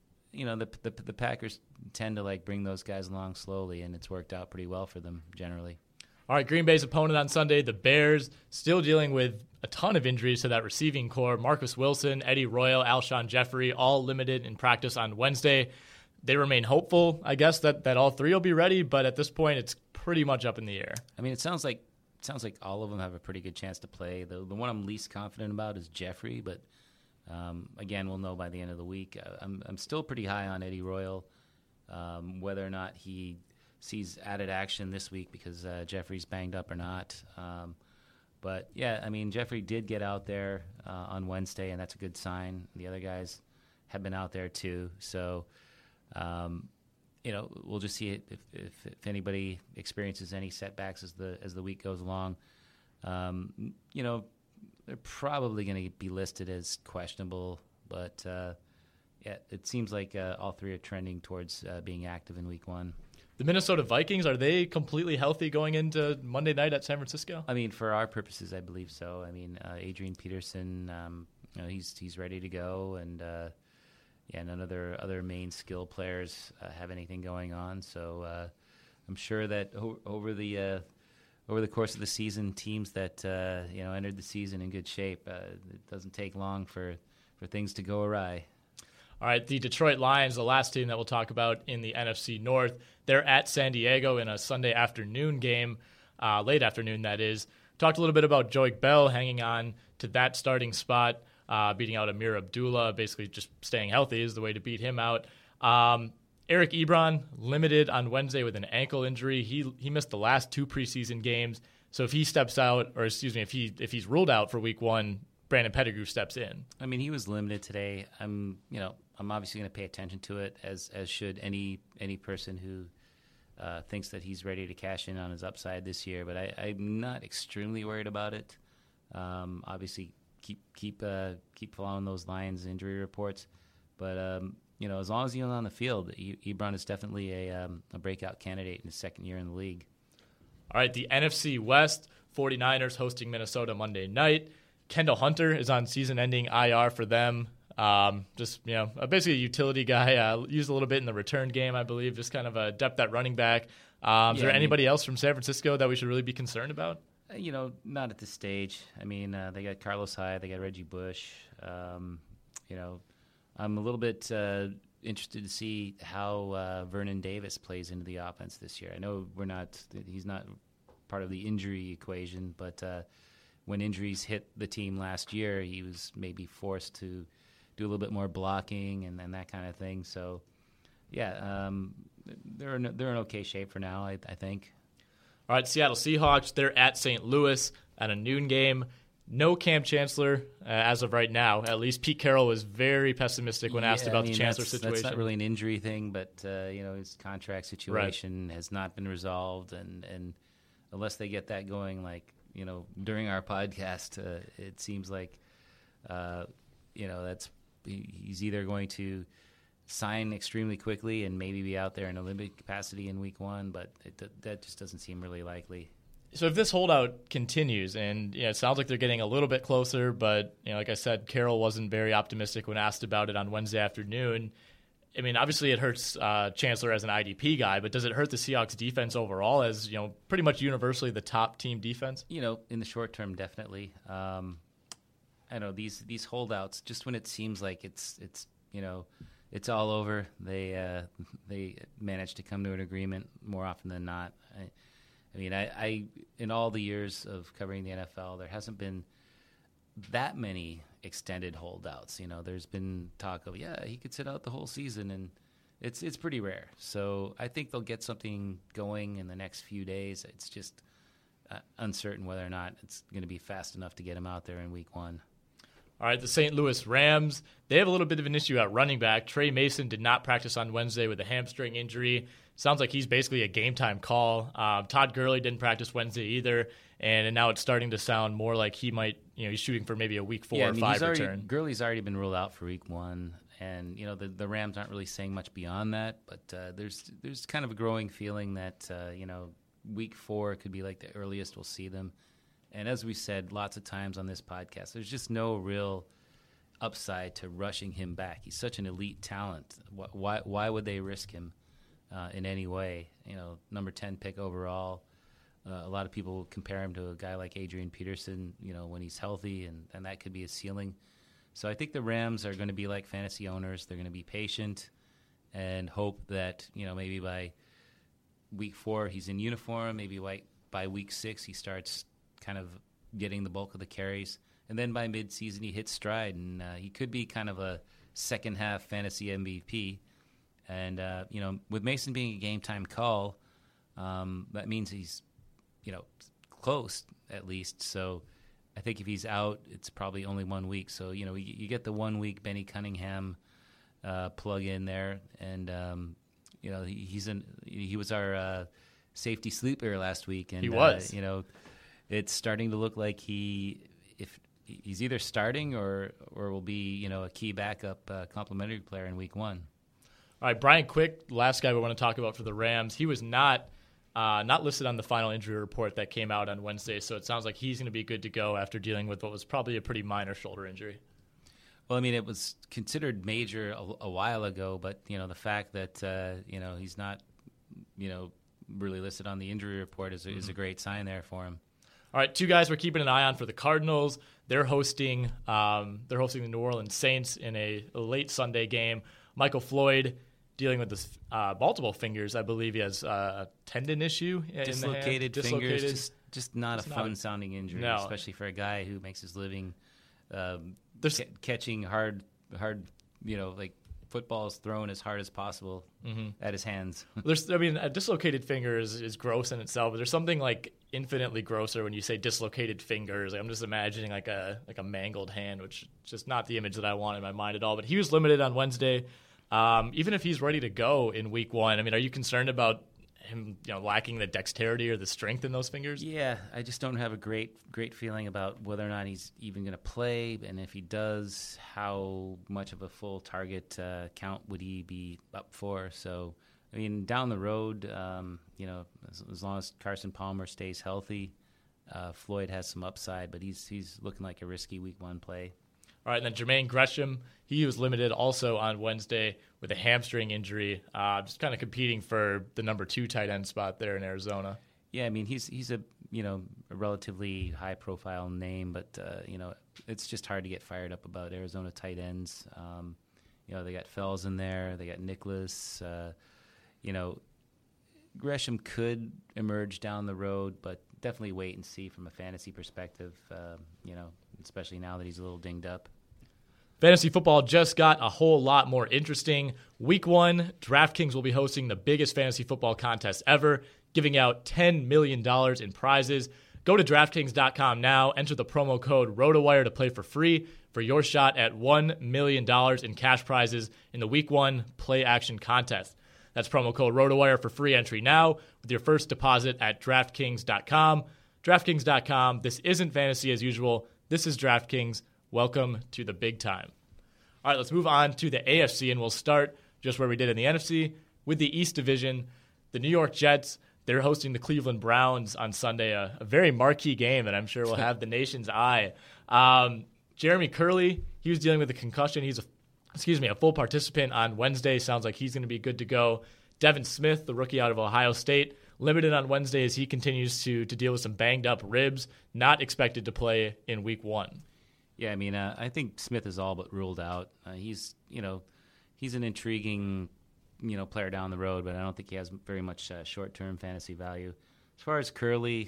the Packers tend to bring those guys along slowly, and it's worked out pretty well for them generally.
All right, Green Bay's opponent on Sunday, the Bears, still dealing with a ton of injuries to that receiving core. Marcus Wilson, Eddie Royal, Alshon Jeffrey, all limited in practice on Wednesday. They remain hopeful, I guess, that all 3 will be ready, but at this point, it's pretty much up in the air.
I mean, it sounds like all of them have a pretty good chance to play. The one I'm least confident about is Jeffrey, but again, we'll know by the end of the week. I'm still pretty high on Eddie Royal, whether or not he sees added action this week because Jeffrey's banged up or not. But yeah, Jeffrey did get out there on Wednesday, and that's a good sign. The other guys have been out there too. So, we'll just see if anybody experiences any setbacks as the week goes along. They're probably going to be listed as questionable, but it seems like all 3 are trending towards being active in Week 1.
The Minnesota Vikings, are they completely healthy going into Monday night at San Francisco?
For our purposes, I believe so. Adrian Peterson, he's ready to go, and none of their other main skill players have anything going on. So I'm sure that over the course of the season, teams that entered the season in good shape, it doesn't take long for things to go awry.
All right, the Detroit Lions, the last team that we'll talk about in the NFC North, they're at San Diego in a Sunday afternoon game, late afternoon that is. Talked a little bit about Joique Bell hanging on to that starting spot, beating out Amir Abdullah, basically just staying healthy is the way to beat him out. Eric Ebron limited on Wednesday with an ankle injury. He missed the last 2 preseason games. So if he steps out, or excuse me, if he's ruled out for Week 1, Brandon Pettigrew steps in.
He was limited today. I'm obviously going to pay attention to it, as should any person who thinks that he's ready to cash in on his upside this year. But I'm not extremely worried about it. Obviously, keep following those Lions injury reports. But as long as he's on the field, Ebron is definitely a breakout candidate in his second year in the league.
All right, the NFC West, 49ers hosting Minnesota Monday night. Kendall Hunter is on season-ending IR for them. Basically a utility guy. Used a little bit in the return game, I believe. Just kind of a depth at running back. Is there anybody else from San Francisco that we should really be concerned about?
Not at this stage. They got Carlos Hyde. They got Reggie Bush. I'm a little bit interested to see how Vernon Davis plays into the offense this year. I know he's not part of the injury equation. But when injuries hit the team last year, he was maybe forced to do a little bit more blocking and that kind of thing. So, yeah, they're in okay shape for now, I think.
All right, Seattle Seahawks, they're at St. Louis at a noon game. No Cam Chancellor as of right now. At least Pete Carroll was very pessimistic when asked about the Chancellor situation.
That's not really an injury thing, but his contract situation has not been resolved, and unless they get that going, during our podcast, it seems like he's either going to sign extremely quickly and maybe be out there in a limited capacity in week 1, but that just doesn't seem really likely.
So if this holdout continues, and it sounds like they're getting a little bit closer, but like I said, Carroll wasn't very optimistic when asked about it on Wednesday afternoon. I mean, obviously it hurts Chancellor as an IDP guy, but does it hurt the Seahawks defense overall as pretty much universally the top team defense?
In the short term, definitely. I know these holdouts, just when it seems like it's all over, they manage to come to an agreement more often than not. I in all the years of covering the NFL, there hasn't been that many extended holdouts. There's been talk of, he could sit out the whole season, and it's pretty rare. So I think they'll get something going in the next few days. It's just uncertain whether or not it's going to be fast enough to get him out there in week 1.
All right, the St. Louis Rams, they have a little bit of an issue at running back. Trey Mason did not practice on Wednesday with a hamstring injury. Sounds like he's basically a game-time call. Todd Gurley didn't practice Wednesday either, and now it's starting to sound more like he might, he's shooting for maybe a week 4 or 5 return.
Gurley's already been ruled out for week 1, and the Rams aren't really saying much beyond that. But there's kind of a growing feeling that week 4 could be like the earliest we'll see them. And as we said lots of times on this podcast, there's just no real upside to rushing him back. He's such an elite talent. Why would they risk him in any way? Number 10 pick overall. A lot of people compare him to a guy like Adrian Peterson, when he's healthy, and that could be a ceiling. So I think the Rams are going to be like fantasy owners. They're going to be patient and hope that, maybe by week 4 he's in uniform. Maybe by week 6 he starts kind of getting the bulk of the carries. And then by midseason he hits stride, and he could be kind of a second-half fantasy MVP. And, with Mason being a game-time call, that means he's, close at least. So I think if he's out, it's probably only 1 week. So, you get the 1 week Benny Cunningham plug in there. And, he was our safety sleeper last week. And,
he was.
It's starting to look like he's either starting or will be, a key backup complimentary player in week 1.
All right, Brian Quick, last guy we want to talk about for the Rams. He was not listed on the final injury report that came out on Wednesday, so it sounds like he's going to be good to go after dealing with what was probably a pretty minor shoulder injury.
Well, it was considered major a while ago, but, the fact that, he's not, really listed on the injury report is a great sign there for him.
All right, 2 guys we're keeping an eye on for the Cardinals. They're hosting the New Orleans Saints in a late Sunday game. Michael Floyd dealing with this multiple fingers. I believe he has a tendon issue in
dislocated
the hand.
fingers. Just not a fun-sounding injury, especially for a guy who makes his living catching hard, footballs thrown as hard as possible at his hands.
A dislocated finger is gross in itself, but there's something infinitely grosser when you say dislocated fingers. I'm just imagining like a mangled hand, which is just not the image that I want in my mind at all. But he was limited on Wednesday. Even if he's ready to go in week 1, are you concerned about him, lacking the dexterity or the strength in those fingers?
Yeah, I just don't have a great feeling about whether or not he's even going to play, and if he does, how much of a full target count would he be up for? So, down the road, as long as Carson Palmer stays healthy, Floyd has some upside, but he's looking like a risky week 1 play.
All right, and then Jermaine Gresham, he was limited also on Wednesday with a hamstring injury, just kind of competing for the number 2 tight end spot there in Arizona.
Yeah, he's a relatively high profile name, but it's just hard to get fired up about Arizona tight ends. They got Fells in there, they got Nicholas. Gresham could emerge down the road, but definitely wait and see from a fantasy perspective, especially now that he's a little dinged up.
Fantasy football just got a whole lot more interesting. Week 1, DraftKings will be hosting the biggest fantasy football contest ever, giving out $10 million in prizes. Go to DraftKings.com now, enter the promo code ROTOWIRE to play for free for your shot at $1 million in cash prizes in the Week 1 play action contest. That's promo code ROTOWIRE for free entry now with your first deposit at DraftKings.com. DraftKings.com, this isn't fantasy as usual. This is DraftKings. Welcome to the big time. All right, let's move on to the AFC, and we'll start just where we did in the NFC with the East Division. The New York Jets, they're hosting the Cleveland Browns on Sunday, a very marquee game that I'm sure will have the nation's eye. Jeremy Curley, he was dealing with a concussion. He's a full participant on Wednesday. Sounds like he's going to be good to go. Devin Smith, the rookie out of Ohio State, limited on Wednesday as he continues to deal with some banged-up ribs, not expected to play in Week 1.
Yeah, I mean, I think Smith is all but ruled out. He's an intriguing, player down the road, but I don't think he has very much short-term fantasy value. As far as Curley,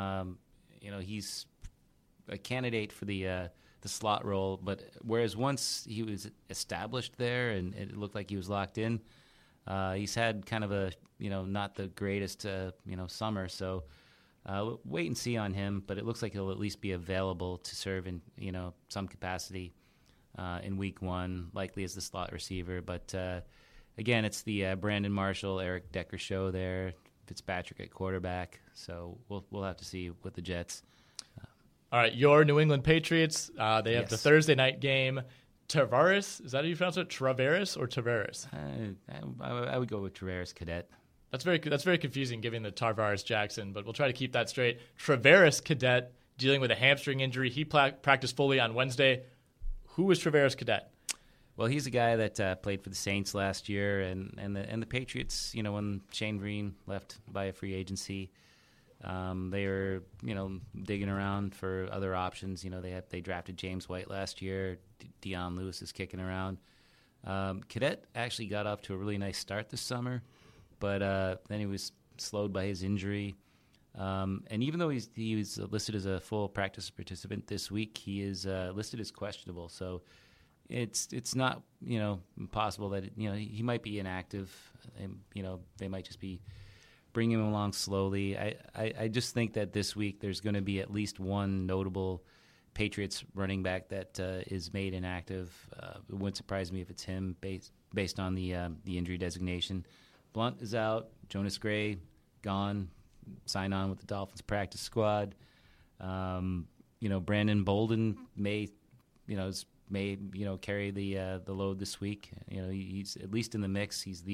he's a candidate for the slot role, but whereas once he was established there and it looked like he was locked in, he's had kind of a not the greatest summer. So wait and see on him, but it looks like he'll at least be available to serve in some capacity in Week 1, likely as the slot receiver. But again, it's the Brandon Marshall, Eric Decker show there. Fitzpatrick at quarterback, so we'll have to see with the Jets.
All right, your New England Patriots, they have the Thursday night game. Tavares, is that how you pronounce it? Travaris or Tavares?
I would go with Travaris Cadet.
That's very confusing given the Tarvaris Jackson, but we'll try to keep that straight. Travaris Cadet dealing with a hamstring injury. He practiced fully on Wednesday. Who is Travaris Cadet?
Well, he's a guy that played for the Saints last year, and the Patriots. When Shane Vereen left via free agency, they were digging around for other options. They drafted James White last year. Dion Lewis is kicking around. Cadet actually got off to a really nice start this summer, but then he was slowed by his injury. And even though he was listed as a full practice participant this week, he is listed as questionable. So it's not impossible that he might be inactive. And, they might just be bringing him along slowly. I just think that this week there's going to be at least one notable Patriots running back that is made inactive. It wouldn't surprise me if it's him based on the injury designation. Blunt is out. Jonas Gray gone. Sign on with the Dolphins practice squad. Brandon Bolden may carry the load this week. He's at least in the mix. He's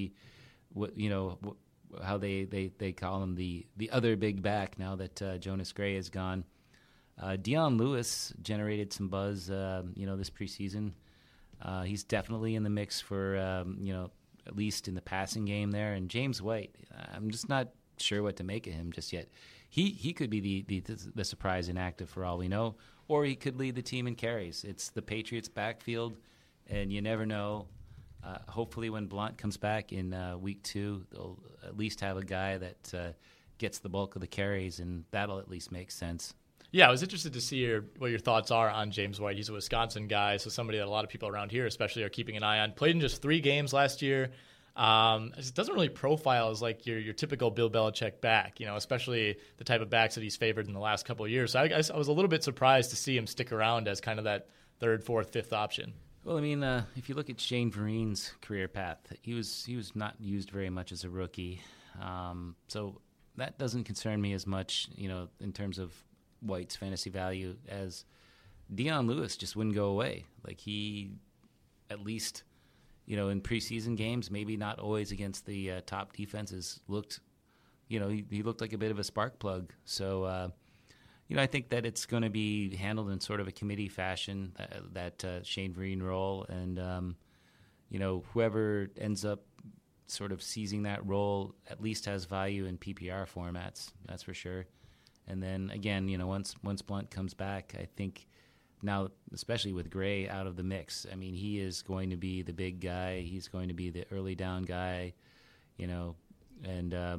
how they call him the other big back now that Jonas Gray is gone. Dion Lewis generated some buzz, this preseason. He's definitely in the mix for at least in the passing game there. And James White, I'm just not sure what to make of him just yet. He could be the surprise inactive for all we know, or he could lead the team in carries. It's the Patriots' backfield, and you never know. Hopefully when Blunt comes back in Week 2, they'll at least have a guy that gets the bulk of the carries, and that'll at least make sense.
Yeah, I was interested to see what your thoughts are on James White. He's a Wisconsin guy, so somebody that a lot of people around here especially are keeping an eye on. Played in just 3 games last year. It doesn't really profile as like your typical Bill Belichick back, especially the type of backs that he's favored in the last couple of years. So I was a little bit surprised to see him stick around as kind of that 3rd, 4th, 5th option.
Well, I mean, if you look at Shane Vereen's career path, he was not used very much as a rookie. So that doesn't concern me as much, in terms of White's fantasy value, as Dion Lewis just wouldn't go away. Like he, at least, in preseason games, maybe not always against the top defenses, looked, he looked like a bit of a spark plug. So, I think that it's going to be handled in sort of a committee fashion, that Shane Vereen role. And, whoever ends up sort of seizing that role at least has value in PPR formats, that's for sure. And then, again, once Blunt comes back, I think now, especially with Gray out of the mix, I mean, he is going to be the big guy. He's going to be the early down guy, and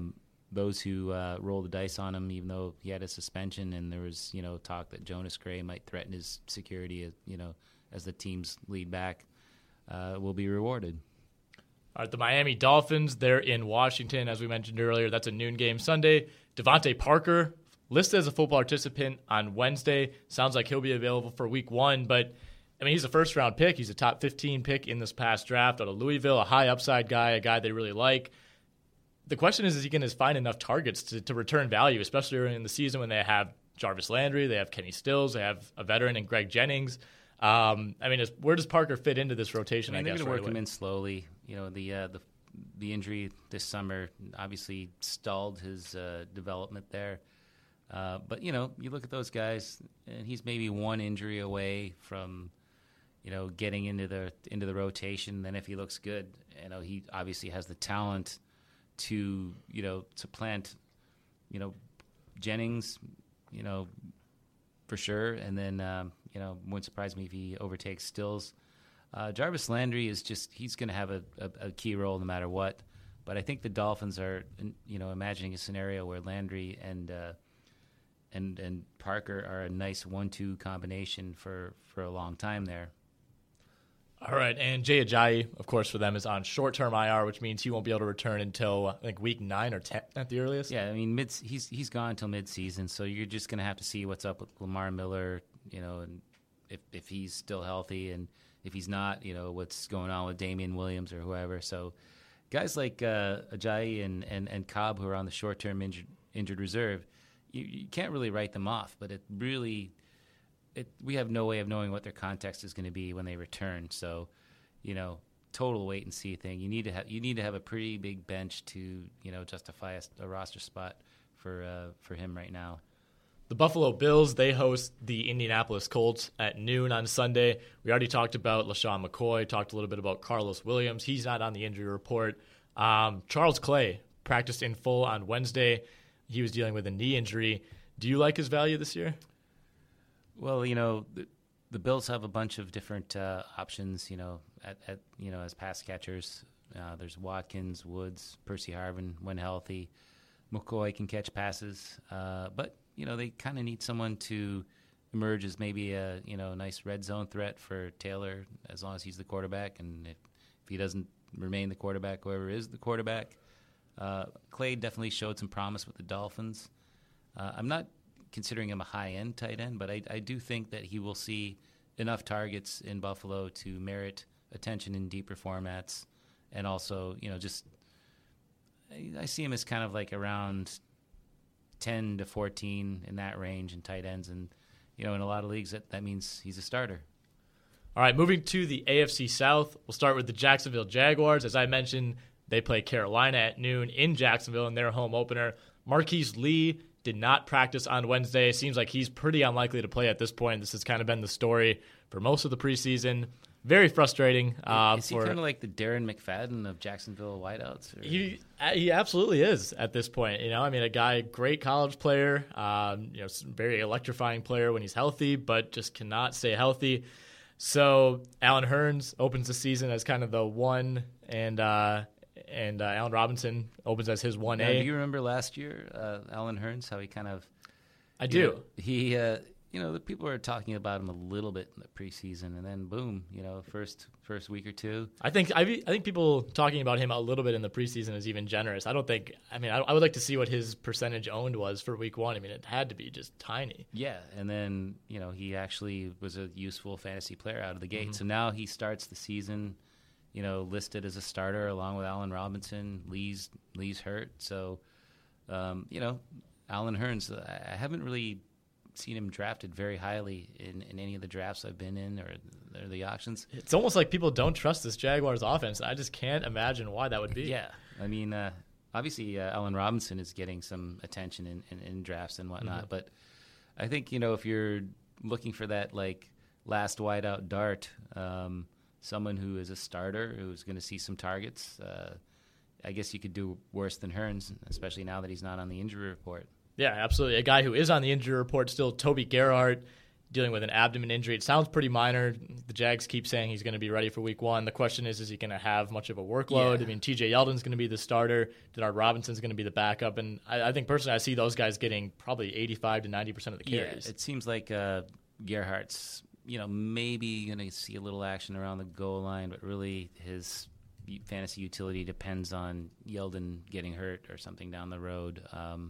those who rolled the dice on him, even though he had a suspension, and there was talk that Jonas Gray might threaten his security, as the team's lead back, will be rewarded.
All right, the Miami Dolphins, they're in Washington, as we mentioned earlier. That's a noon game Sunday. Devontae Parker, listed as a full participant on Wednesday. Sounds like he'll be available for week 1, but he's a first-round pick. He's a top 15 pick in this past draft out of Louisville, a high-upside guy, a guy they really like. The question is he going to find enough targets to return value, especially early in the season when they have Jarvis Landry, they have Kenny Stills, they have a veteran in Greg Jennings. Where does Parker fit into this rotation?
They're going to work him in slowly. The injury this summer obviously stalled his development there. But you look at those guys, and he's maybe one injury away from getting into the rotation. Then if he looks good, he obviously has the talent to supplant Jennings, for sure. And then wouldn't surprise me if he overtakes Stills. Jarvis Landry he's going to have a key role no matter what. But I think the Dolphins are imagining a scenario where Landry and Parker are a nice 1-2 combination for a long time there.
All right, and Jay Ajayi, of course, for them is on short-term IR, which means he won't be able to return until I think week 9 or 10 at the earliest.
Yeah, he's gone until mid-season, so you're just going to have to see what's up with Lamar Miller, and if he's still healthy, and if he's not, what's going on with Damian Williams or whoever. So guys like Ajayi and Cobb, who are on the short-term injured reserve, you can't really write them off, but we have no way of knowing what their context is going to be when they return. So, total wait and see thing. You need to have a pretty big bench to justify a roster spot for him right now.
The Buffalo Bills, they host the Indianapolis Colts at noon on Sunday. We already talked about LaShawn McCoy, talked a little bit about Carlos Williams. He's not on the injury report. Charles Clay practiced in full on Wednesday. He was dealing with a knee injury. Do you like his value this year?
Well, the Bills have a bunch of different options, as pass catchers. There's Watkins, Woods, Percy Harvin when healthy. McCoy can catch passes, but they kind of need someone to emerge as maybe a nice red zone threat for Taylor, as long as he's the quarterback, and if he doesn't remain the quarterback, whoever is the quarterback. Clay definitely showed some promise with the Dolphins. I'm not considering him a high-end tight end, but I do think that he will see enough targets in Buffalo to merit attention in deeper formats. And also, I see him as kind of like around 10 to 14 in that range in tight ends. And, in a lot of leagues, that means he's a starter.
All right, moving to the AFC South, we'll start with the Jacksonville Jaguars. As I mentioned, they play Carolina at noon in Jacksonville in their home opener. Marquise Lee did not practice on Wednesday. Seems like he's pretty unlikely to play at this point. This has kind of been the story for most of the preseason. Very frustrating.
Is he kind of like the Darren McFadden of Jacksonville wideouts? Or?
He absolutely is at this point. A guy, great college player, very electrifying player when he's healthy, but just cannot stay healthy. So Allen Hurns opens the season as kind of the 1, and Allen Robinson opens as his 1A.
Now, do you remember last year, Allen Hurns, how he kind of...
I do.
The people were talking about him a little bit in the preseason, and then boom, first week or two.
I think people talking about him a little bit in the preseason is even generous. I would like to see what his percentage owned was for week 1. It had to be just tiny.
Yeah, and then, he actually was a useful fantasy player out of the gate. Mm-hmm. So now he starts the season, listed as a starter along with Allen Robinson. Lee's hurt. So, Allen Hurns, I haven't really seen him drafted very highly in any of the drafts I've been in or the auctions.
It's almost like people don't trust this Jaguars offense. I just can't imagine why that would be.
Yeah. Obviously, Allen Robinson is getting some attention in drafts and whatnot. Mm-hmm. But I think, if you're looking for that, last wideout dart, someone who is a starter, who's going to see some targets, I guess you could do worse than Hurns, especially now that he's not on the injury report.
Yeah, absolutely. A guy who is on the injury report still, Toby Gerhart, dealing with an abdomen injury. It sounds pretty minor. The Jags keep saying he's going to be ready for week 1. The question is he going to have much of a workload?
Yeah.
I mean, TJ Yeldon's going to be the starter. Denard Robinson's going to be the backup. And I think personally I see those guys getting probably 85 to 90% of the carries.
Yeah, it seems like Gerhardt's, maybe going to see a little action around the goal line, but really his fantasy utility depends on Yeldon getting hurt or something down the road.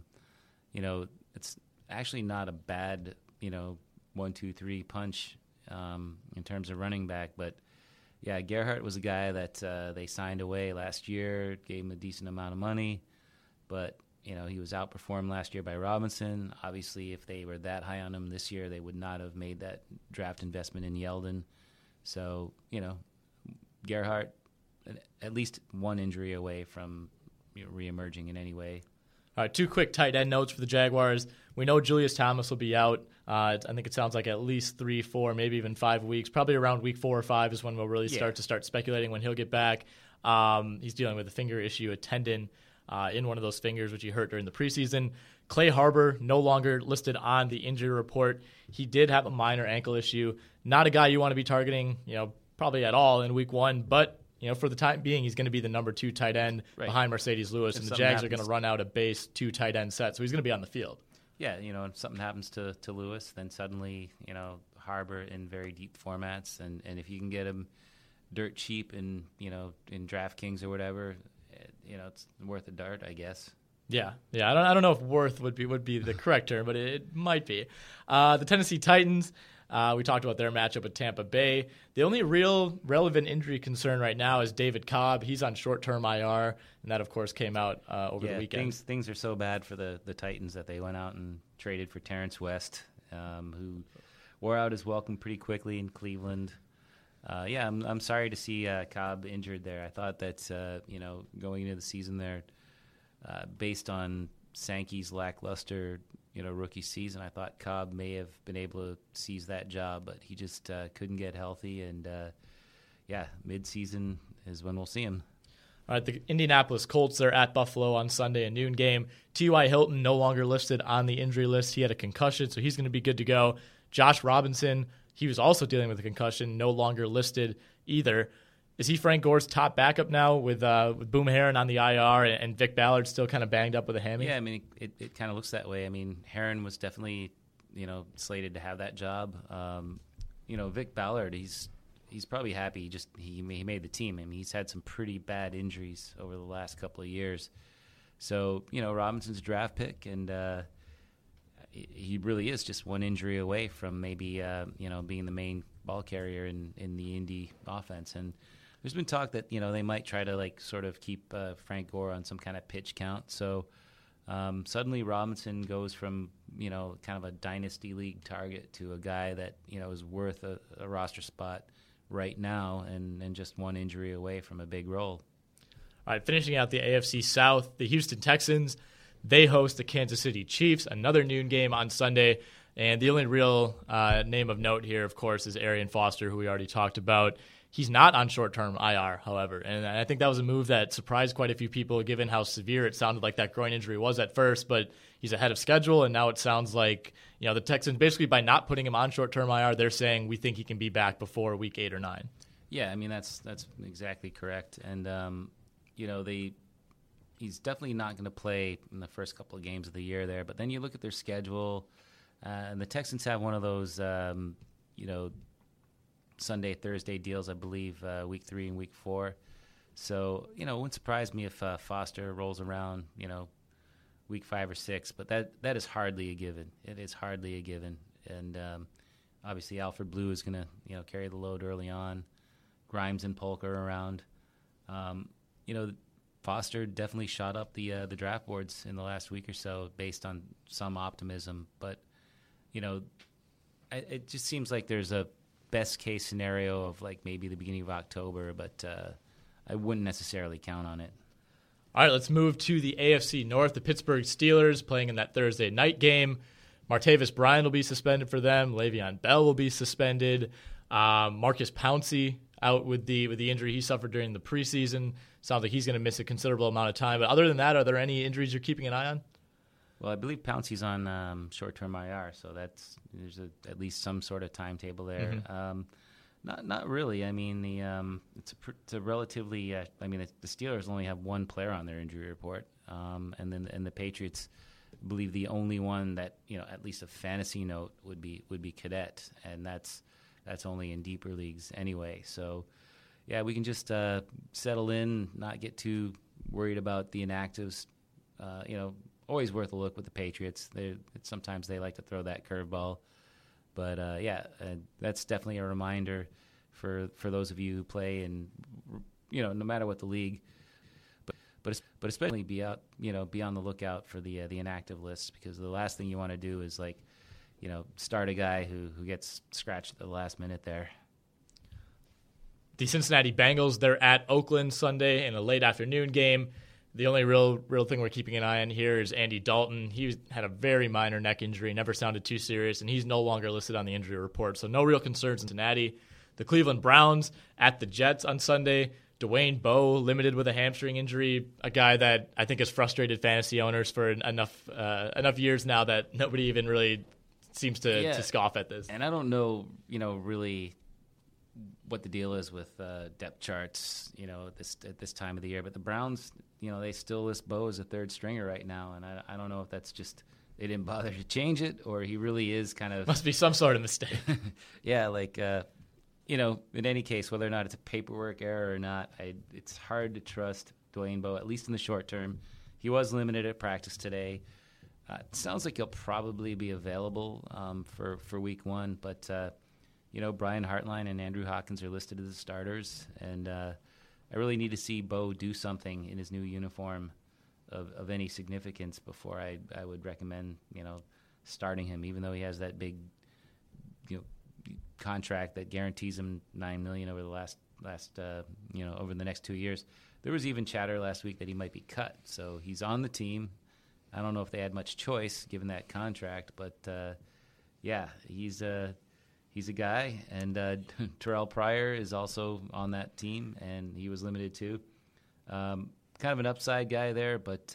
It's actually not a bad, 1-2-3 punch in terms of running back. But, yeah, Gerhardt was a guy that they signed away last year, gave him a decent amount of money. But, he was outperformed last year by Robinson. Obviously, if they were that high on him this year, they would not have made that draft investment in Yeldon. So, Gerhardt, at least one injury away from reemerging in any way.
All right, 2 quick tight end notes for the Jaguars. We know Julius Thomas will be out. I think it sounds like at least 3, 4, maybe even 5 weeks. Probably around week 4 or 5 is when we'll really start speculating when he'll get back. He's dealing with a finger issue, a tendon in one of those fingers, which he hurt during the preseason. Clay Harbor, no longer listed on the injury report. He did have a minor ankle issue. Not a guy you want to be targeting, probably at all in week 1, but for the time being, he's going to be the number 2 tight end behind Mercedes Lewis, and the Jags are going to run out a base 2 tight end set, so he's going to be on the field.
Yeah, if something happens to Lewis, then suddenly, Harbor in very deep formats, and if you can get him dirt cheap in DraftKings or whatever, it's worth a dart, I guess.
Yeah. I don't know if worth would be the correct term, but it might be. The Tennessee Titans. We talked about their matchup with Tampa Bay. The only real relevant injury concern right now is David Cobb. He's on short-term IR, and that, of course, came out over the weekend.
Things are so bad for the Titans that they went out and traded for Terrence West, who wore out his welcome pretty quickly in Cleveland. I'm sorry to see Cobb injured there. I thought that, going into the season there, based on Sankey's lackluster rookie season, I thought Cobb may have been able to seize that job, but he just couldn't get healthy. And, mid-season is when we'll see him.
All right, the Indianapolis Colts are at Buffalo on Sunday, a noon game. T.Y. Hilton no longer listed on the injury list. He had a concussion, so he's going to be good to go. Josh Robinson, he was also dealing with a concussion, no longer listed either. Is he Frank Gore's top backup now with Boom Herron on the IR and Vic Ballard still kind of banged up with a hammy?
Yeah, I mean, it kind of looks that way. I mean, Herron was definitely, slated to have that job. Vic Ballard, he's probably happy he made the team. I mean, he's had some pretty bad injuries over the last couple of years. So, Robinson's a draft pick, and he really is just one injury away from maybe, being the main ball carrier in the Indy offense. And there's been talk that, they might try to, sort of keep Frank Gore on some kind of pitch count. So suddenly Robinson goes from, kind of a dynasty league target to a guy that, is worth a roster spot right now and just one injury away from a big role.
All right, finishing out the AFC South, the Houston Texans, they host the Kansas City Chiefs, another noon game on Sunday. And the only real name of note here, of course, is Arian Foster, who we already talked about. He's not on short-term IR, however, and I think that was a move that surprised quite a few people given how severe it sounded like that groin injury was at first, but he's ahead of schedule, and now it sounds like the Texans, basically by not putting him on short-term IR, they're saying we think he can be back before week 8 or 9.
Yeah, I mean, that's exactly correct, and, he's definitely not going to play in the first couple of games of the year there, but then you look at their schedule, and the Texans have one of those, Sunday, Thursday deals, I believe, week 3 and week 4. So, it wouldn't surprise me if Foster rolls around, week 5 or 6, but that is hardly a given. It is hardly a given. And obviously Alfred Blue is going to, carry the load early on. Grimes and Polk are around. Foster definitely shot up the draft boards in the last week or so based on some optimism. But, it just seems like there's a best case scenario of maybe the beginning of October, but I wouldn't necessarily count on it.
All right, let's move to the AFC North. The Pittsburgh Steelers playing in that Thursday night game. Martavis Bryant will be suspended for them. Le'Veon Bell will be suspended. Marcus Pouncey out with the injury he suffered during the preseason. Sounds like he's going to miss a considerable amount of time. But other than that, are there any injuries you're keeping an eye on?
Well, I believe Pouncey's on short-term IR, so there's at least some sort of timetable there.
Mm-hmm.
Not really. I mean, it's a relatively. I mean, the Steelers only have one player on their injury report, and the Patriots, I believe the only one that at least a fantasy note would be Cadet, and that's only in deeper leagues anyway. So, yeah, we can just settle in, not get too worried about the inactives. Always worth a look with the Patriots. Sometimes they like to throw that curveball. But, that's definitely a reminder for those of you who play and, no matter what the league. But especially be on the lookout for the inactive list, because the last thing you want to do is, start a guy who gets scratched at the last minute there.
The Cincinnati Bengals, they're at Oakland Sunday in a late afternoon game. The only real thing we're keeping an eye on here is Andy Dalton. He had a very minor neck injury, never sounded too serious, and he's no longer listed on the injury report. So no real concerns in Cincinnati. The Cleveland Browns at the Jets on Sunday. Dwayne Bowe limited with a hamstring injury, a guy that I think has frustrated fantasy owners for enough years now that nobody even really seems to scoff at this.
And I don't know, really what the deal is with depth charts, at this time of the year. But the Browns, they still list Bowe as a third stringer right now, and I don't know if that's just they didn't bother to change it, or he really is kind of
must be some sort of mistake.
Yeah, in any case, whether or not it's a paperwork error or not, it's hard to trust Dwayne Bowe, at least in the short term. He was limited at practice today. It sounds like he'll probably be available for week 1, but Brian Hartline and Andrew Hawkins are listed as the starters, and I really need to see Bowe do something in his new uniform of any significance before I would recommend starting him, even though he has that big contract that guarantees him $9 million over the last over the next 2 years. There was even chatter last week that he might be cut, so he's on the team. I don't know if they had much choice given that contract, but he's a guy, and Terrell Pryor is also on that team, and he was limited too. Kind of an upside guy there, but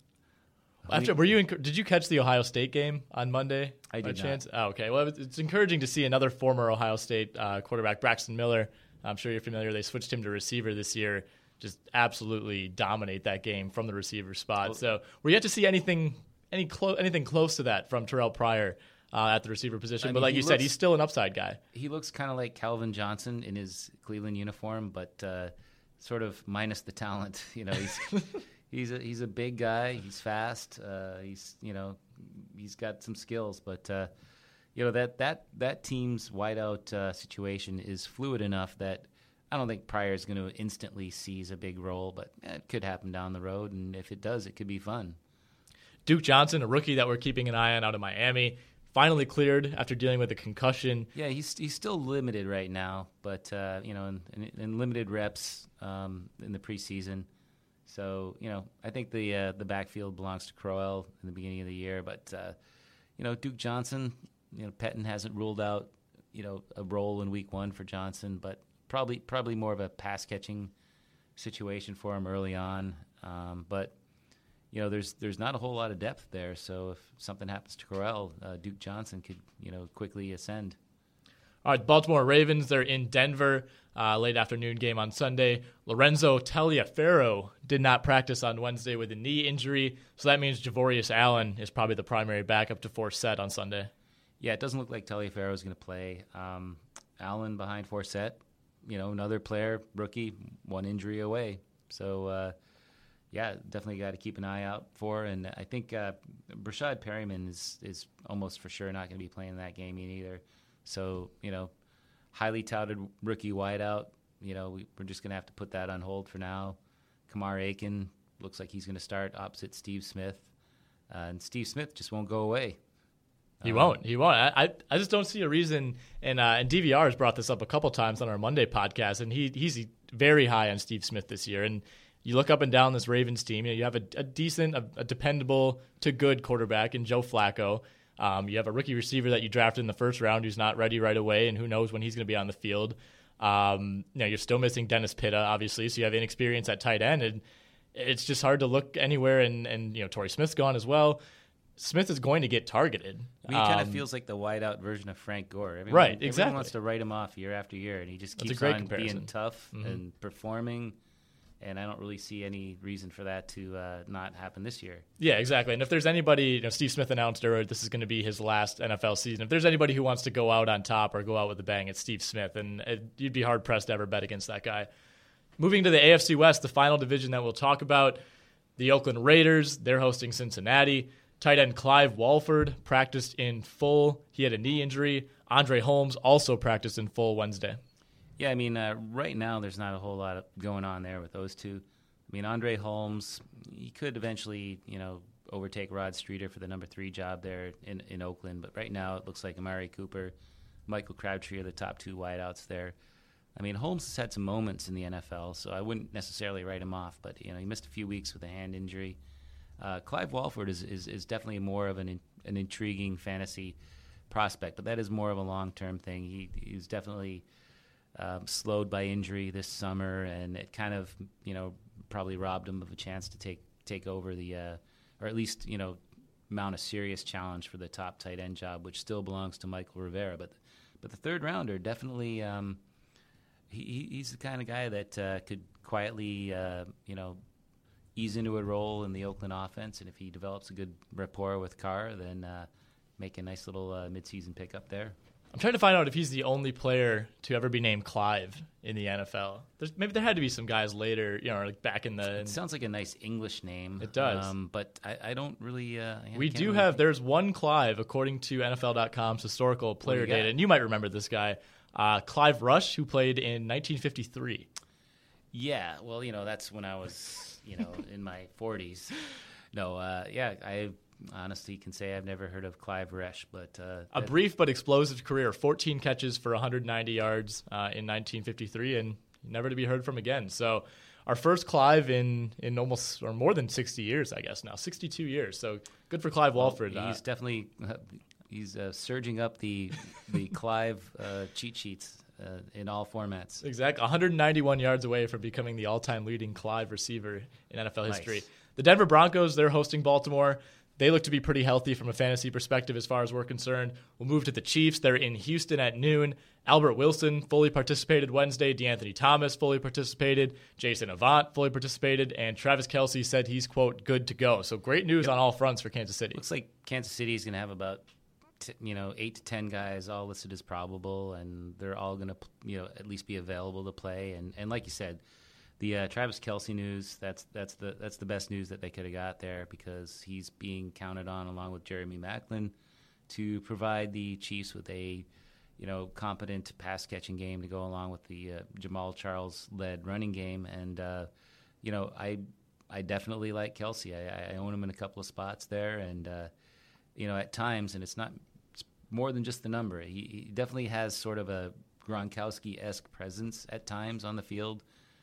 did you catch the Ohio State game on Monday?
I did
chance?
not.
Oh, okay. Well, it's encouraging to see another former Ohio State quarterback, Braxton Miller. I'm sure you're familiar. They switched him to receiver this year. Just absolutely dominate that game from the receiver spot. So we're yet to see anything close to that from Terrell Pryor at the receiver position. But like you said, he's still an upside guy.
He looks kind of like Calvin Johnson in his Cleveland uniform, but sort of minus the talent. He's a big guy. He's fast. He's got some skills, but that team's wideout situation is fluid enough that I don't think Pryor is going to instantly seize a big role, but it could happen down the road, and if it does, it could be fun.
Duke Johnson, a rookie that we're keeping an eye on out of Miami, finally cleared after dealing with a concussion.
Yeah, he's still limited right now, but in limited reps in the preseason. So I think the backfield belongs to Crowell in the beginning of the year, but Duke Johnson, Pettin hasn't ruled out a role in week 1 for Johnson, but probably more of a pass catching situation for him early on. But there's not a whole lot of depth there, so if something happens to Crowell, Duke Johnson could quickly ascend.
All right, Baltimore Ravens, they're in Denver, late afternoon game on Sunday. Lorenzo Taliaferro did not practice on Wednesday with a knee injury, so that means Javorius Allen is probably the primary backup to Forsett on Sunday.
Yeah, it doesn't look like Taliaferro is going to play. Allen behind Forsett, another player, rookie, one injury away. So, definitely got to keep an eye out for. And I think Brashad Perryman is almost for sure not going to be playing that game either. So, highly touted rookie wideout. We're just going to have to put that on hold for now. Kamar Aiken looks like he's going to start opposite Steve Smith. And Steve Smith just won't go away.
He won't. I just don't see a reason. And DVR has brought this up a couple times on our Monday podcast, and he's very high on Steve Smith this year. And you look up and down this Ravens team, you have a decent, a dependable to good quarterback in Joe Flacco. You have a rookie receiver that you drafted in the first round who's not ready right away, and who knows when he's going to be on the field. You're still missing Dennis Pitta, obviously, so you have inexperience at tight end, and it's just hard to look anywhere. And Torrey Smith's gone as well. Smith is going to get targeted.
He kind of feels like the wideout version of Frank Gore.
Right, exactly.
Everyone wants to write him off year after year, and he just keeps on being tough and performing. And I don't really see any reason for that to not happen this year.
Yeah, exactly. And if there's anybody, Steve Smith announced earlier this is going to be his last NFL season. If there's anybody who wants to go out on top or go out with a bang, it's Steve Smith. And you'd be hard-pressed to ever bet against that guy. Moving to the AFC West, the final division that we'll talk about, the Oakland Raiders, they're hosting Cincinnati. Tight end Clive Walford practiced in full. He had a knee injury. Andre Holmes also practiced in full Wednesday.
Yeah, I mean, right now there's not a whole lot going on there with those two. I mean, Andre Holmes, he could eventually, overtake Rod Streeter for the number 3 job there in Oakland. But right now it looks like Amari Cooper, Michael Crabtree are the top 2 wideouts there. I mean, Holmes has had some moments in the NFL, so I wouldn't necessarily write him off. But, he missed a few weeks with a hand injury. Clive Walford is definitely more of an intriguing fantasy prospect, but that is more of a long-term thing. He's definitely slowed by injury this summer, and it kind of, probably robbed him of a chance to take over the, or at least, mount a serious challenge for the top tight end job, which still belongs to Michael Rivera. But the third rounder definitely, he's the kind of guy that could quietly, ease into a role in the Oakland offense, and if he develops a good rapport with Carr, then make a nice little midseason pickup there.
I'm trying to find out if he's the only player to ever be named Clive in the NFL. Maybe there had to be some guys later, like back in the...
It sounds like a nice English name.
It does.
But I don't really...
There's one Clive, according to NFL.com's historical player data, and you might remember this guy, Clive Rush, who played in 1953.
Yeah, well, that's when I was... in my 40s. No, I honestly can say I've never heard of Clive Rush, but...
a brief but explosive career, 14 catches for 190 yards in 1953, and never to be heard from again. So our first Clive in almost, or more than 60 years, I guess now, 62 years. So good for Clive Walford.
He's definitely... he's surging up the Clive cheat sheets. In all formats.
Exactly. 191 yards away from becoming the all-time leading Clive receiver in NFL history.
Nice.
The Denver Broncos, they're hosting Baltimore. They look to be pretty healthy from a fantasy perspective as far as we're concerned. We'll move to the Chiefs. They're in Houston at noon. Albert Wilson fully participated Wednesday. DeAnthony Thomas fully participated. Jason Avant fully participated. And Travis Kelce said he's, quote, good to go. So great news on all fronts for Kansas City.
Looks like Kansas City is going to have about 8 to 10 guys all listed as probable, and they're all going to at least be available to play. And like you said, the Travis Kelce news, that's the best news that they could have got there, because he's being counted on along with Jeremy Maclin to provide the Chiefs with a competent pass catching game to go along with the Jamal Charles led running game. And I definitely like Kelce. I own him in a couple of spots there, and at times, and it's more than just the number. He definitely has sort of a Gronkowski-esque presence at times on the field.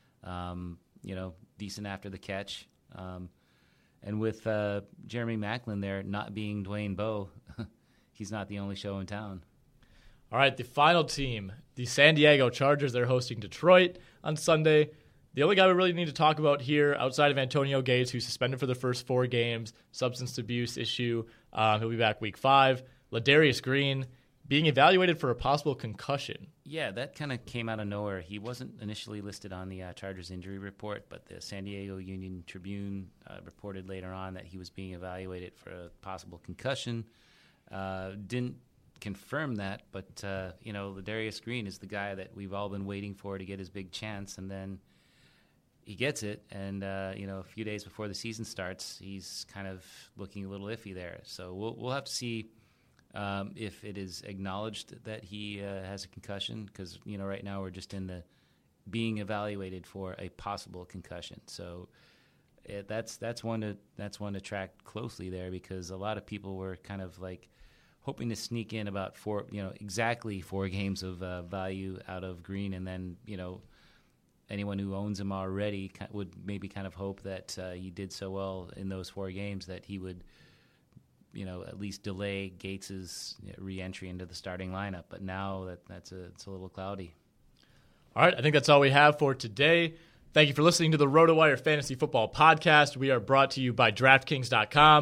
Decent after the catch. And with Jeremy Maclin there not being Dwayne Bowe, he's not the only show in town.
All right, the final team, the San Diego Chargers, they're hosting Detroit on Sunday. The only guy we really need to talk about here, outside of Antonio Gates, who's suspended for the first 4 games, substance abuse issue, he'll be back week 5. Ladarius Green being evaluated for a possible concussion.
Yeah, that kind of came out of nowhere. He wasn't initially listed on the Chargers injury report, but the San Diego Union Tribune reported later on that he was being evaluated for a possible concussion. Didn't confirm that, but Ladarius Green is the guy that we've all been waiting for to get his big chance, and then he gets it, and a few days before the season starts, he's kind of looking a little iffy there. So we'll have to see if it is acknowledged that he has a concussion, because right now we're just in the being evaluated for a possible concussion. So that's one to track closely there, because a lot of people were kind of like hoping to sneak in about exactly 4 games of value out of Green, and then anyone who owns him already would maybe kind of hope that he did so well in those 4 games that he would, at least delay Gates's re-entry into the starting lineup. But now it's a little cloudy.
All right, I think that's all we have for today. Thank you for listening to the RotoWire Fantasy Football Podcast. We are brought to you by DraftKings.com,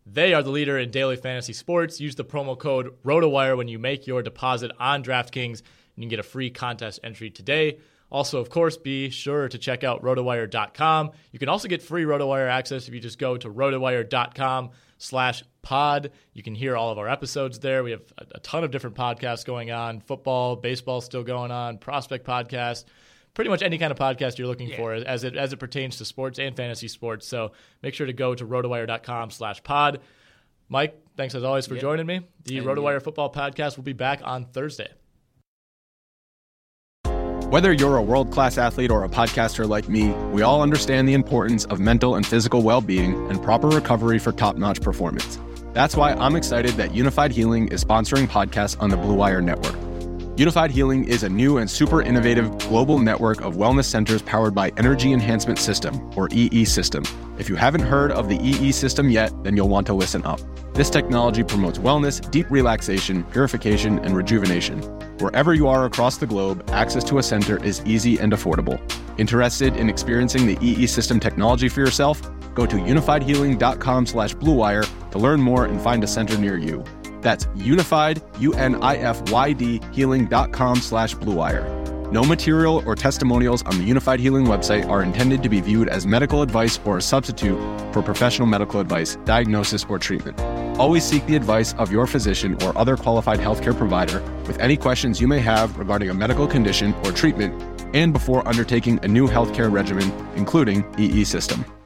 They are the leader in daily fantasy sports. Use the promo code ROTOWIRE when you make your deposit on DraftKings, and you can get a free contest entry today. Also, of course, be sure to check out RotoWire.com. You can also get free RotoWire access if you just go to RotoWire.com/pod. You can hear all of our episodes there. We have a ton of different podcasts going on. Football, baseball still going on, prospect podcast, pretty much any kind of podcast you're looking for as it pertains to sports and fantasy sports. So make sure to go to RotoWire.com/pod. Mike, thanks as always for joining me. The RotoWire Football Podcast will be back on Thursday.
Whether you're a world-class athlete or a podcaster like me, we all understand the importance of mental and physical well-being and proper recovery for top-notch performance. That's why I'm excited that Unified Healing is sponsoring podcasts on the Blue Wire Network. Unified Healing is a new and super innovative global network of wellness centers powered by Energy Enhancement System, or EE System. If you haven't heard of the EE System yet, then you'll want to listen up. This technology promotes wellness, deep relaxation, purification, and rejuvenation. Wherever you are across the globe, access to a center is easy and affordable. Interested in experiencing the EE System technology for yourself? Go to unifiedhealing.com/bluewire to learn more and find a center near you. That's unified, UNIFYD, healing.com/bluewire. No material or testimonials on the Unified Healing website are intended to be viewed as medical advice or a substitute for professional medical advice, diagnosis, or treatment. Always seek the advice of your physician or other qualified healthcare provider with any questions you may have regarding a medical condition or treatment and before undertaking a new healthcare regimen, including EE System.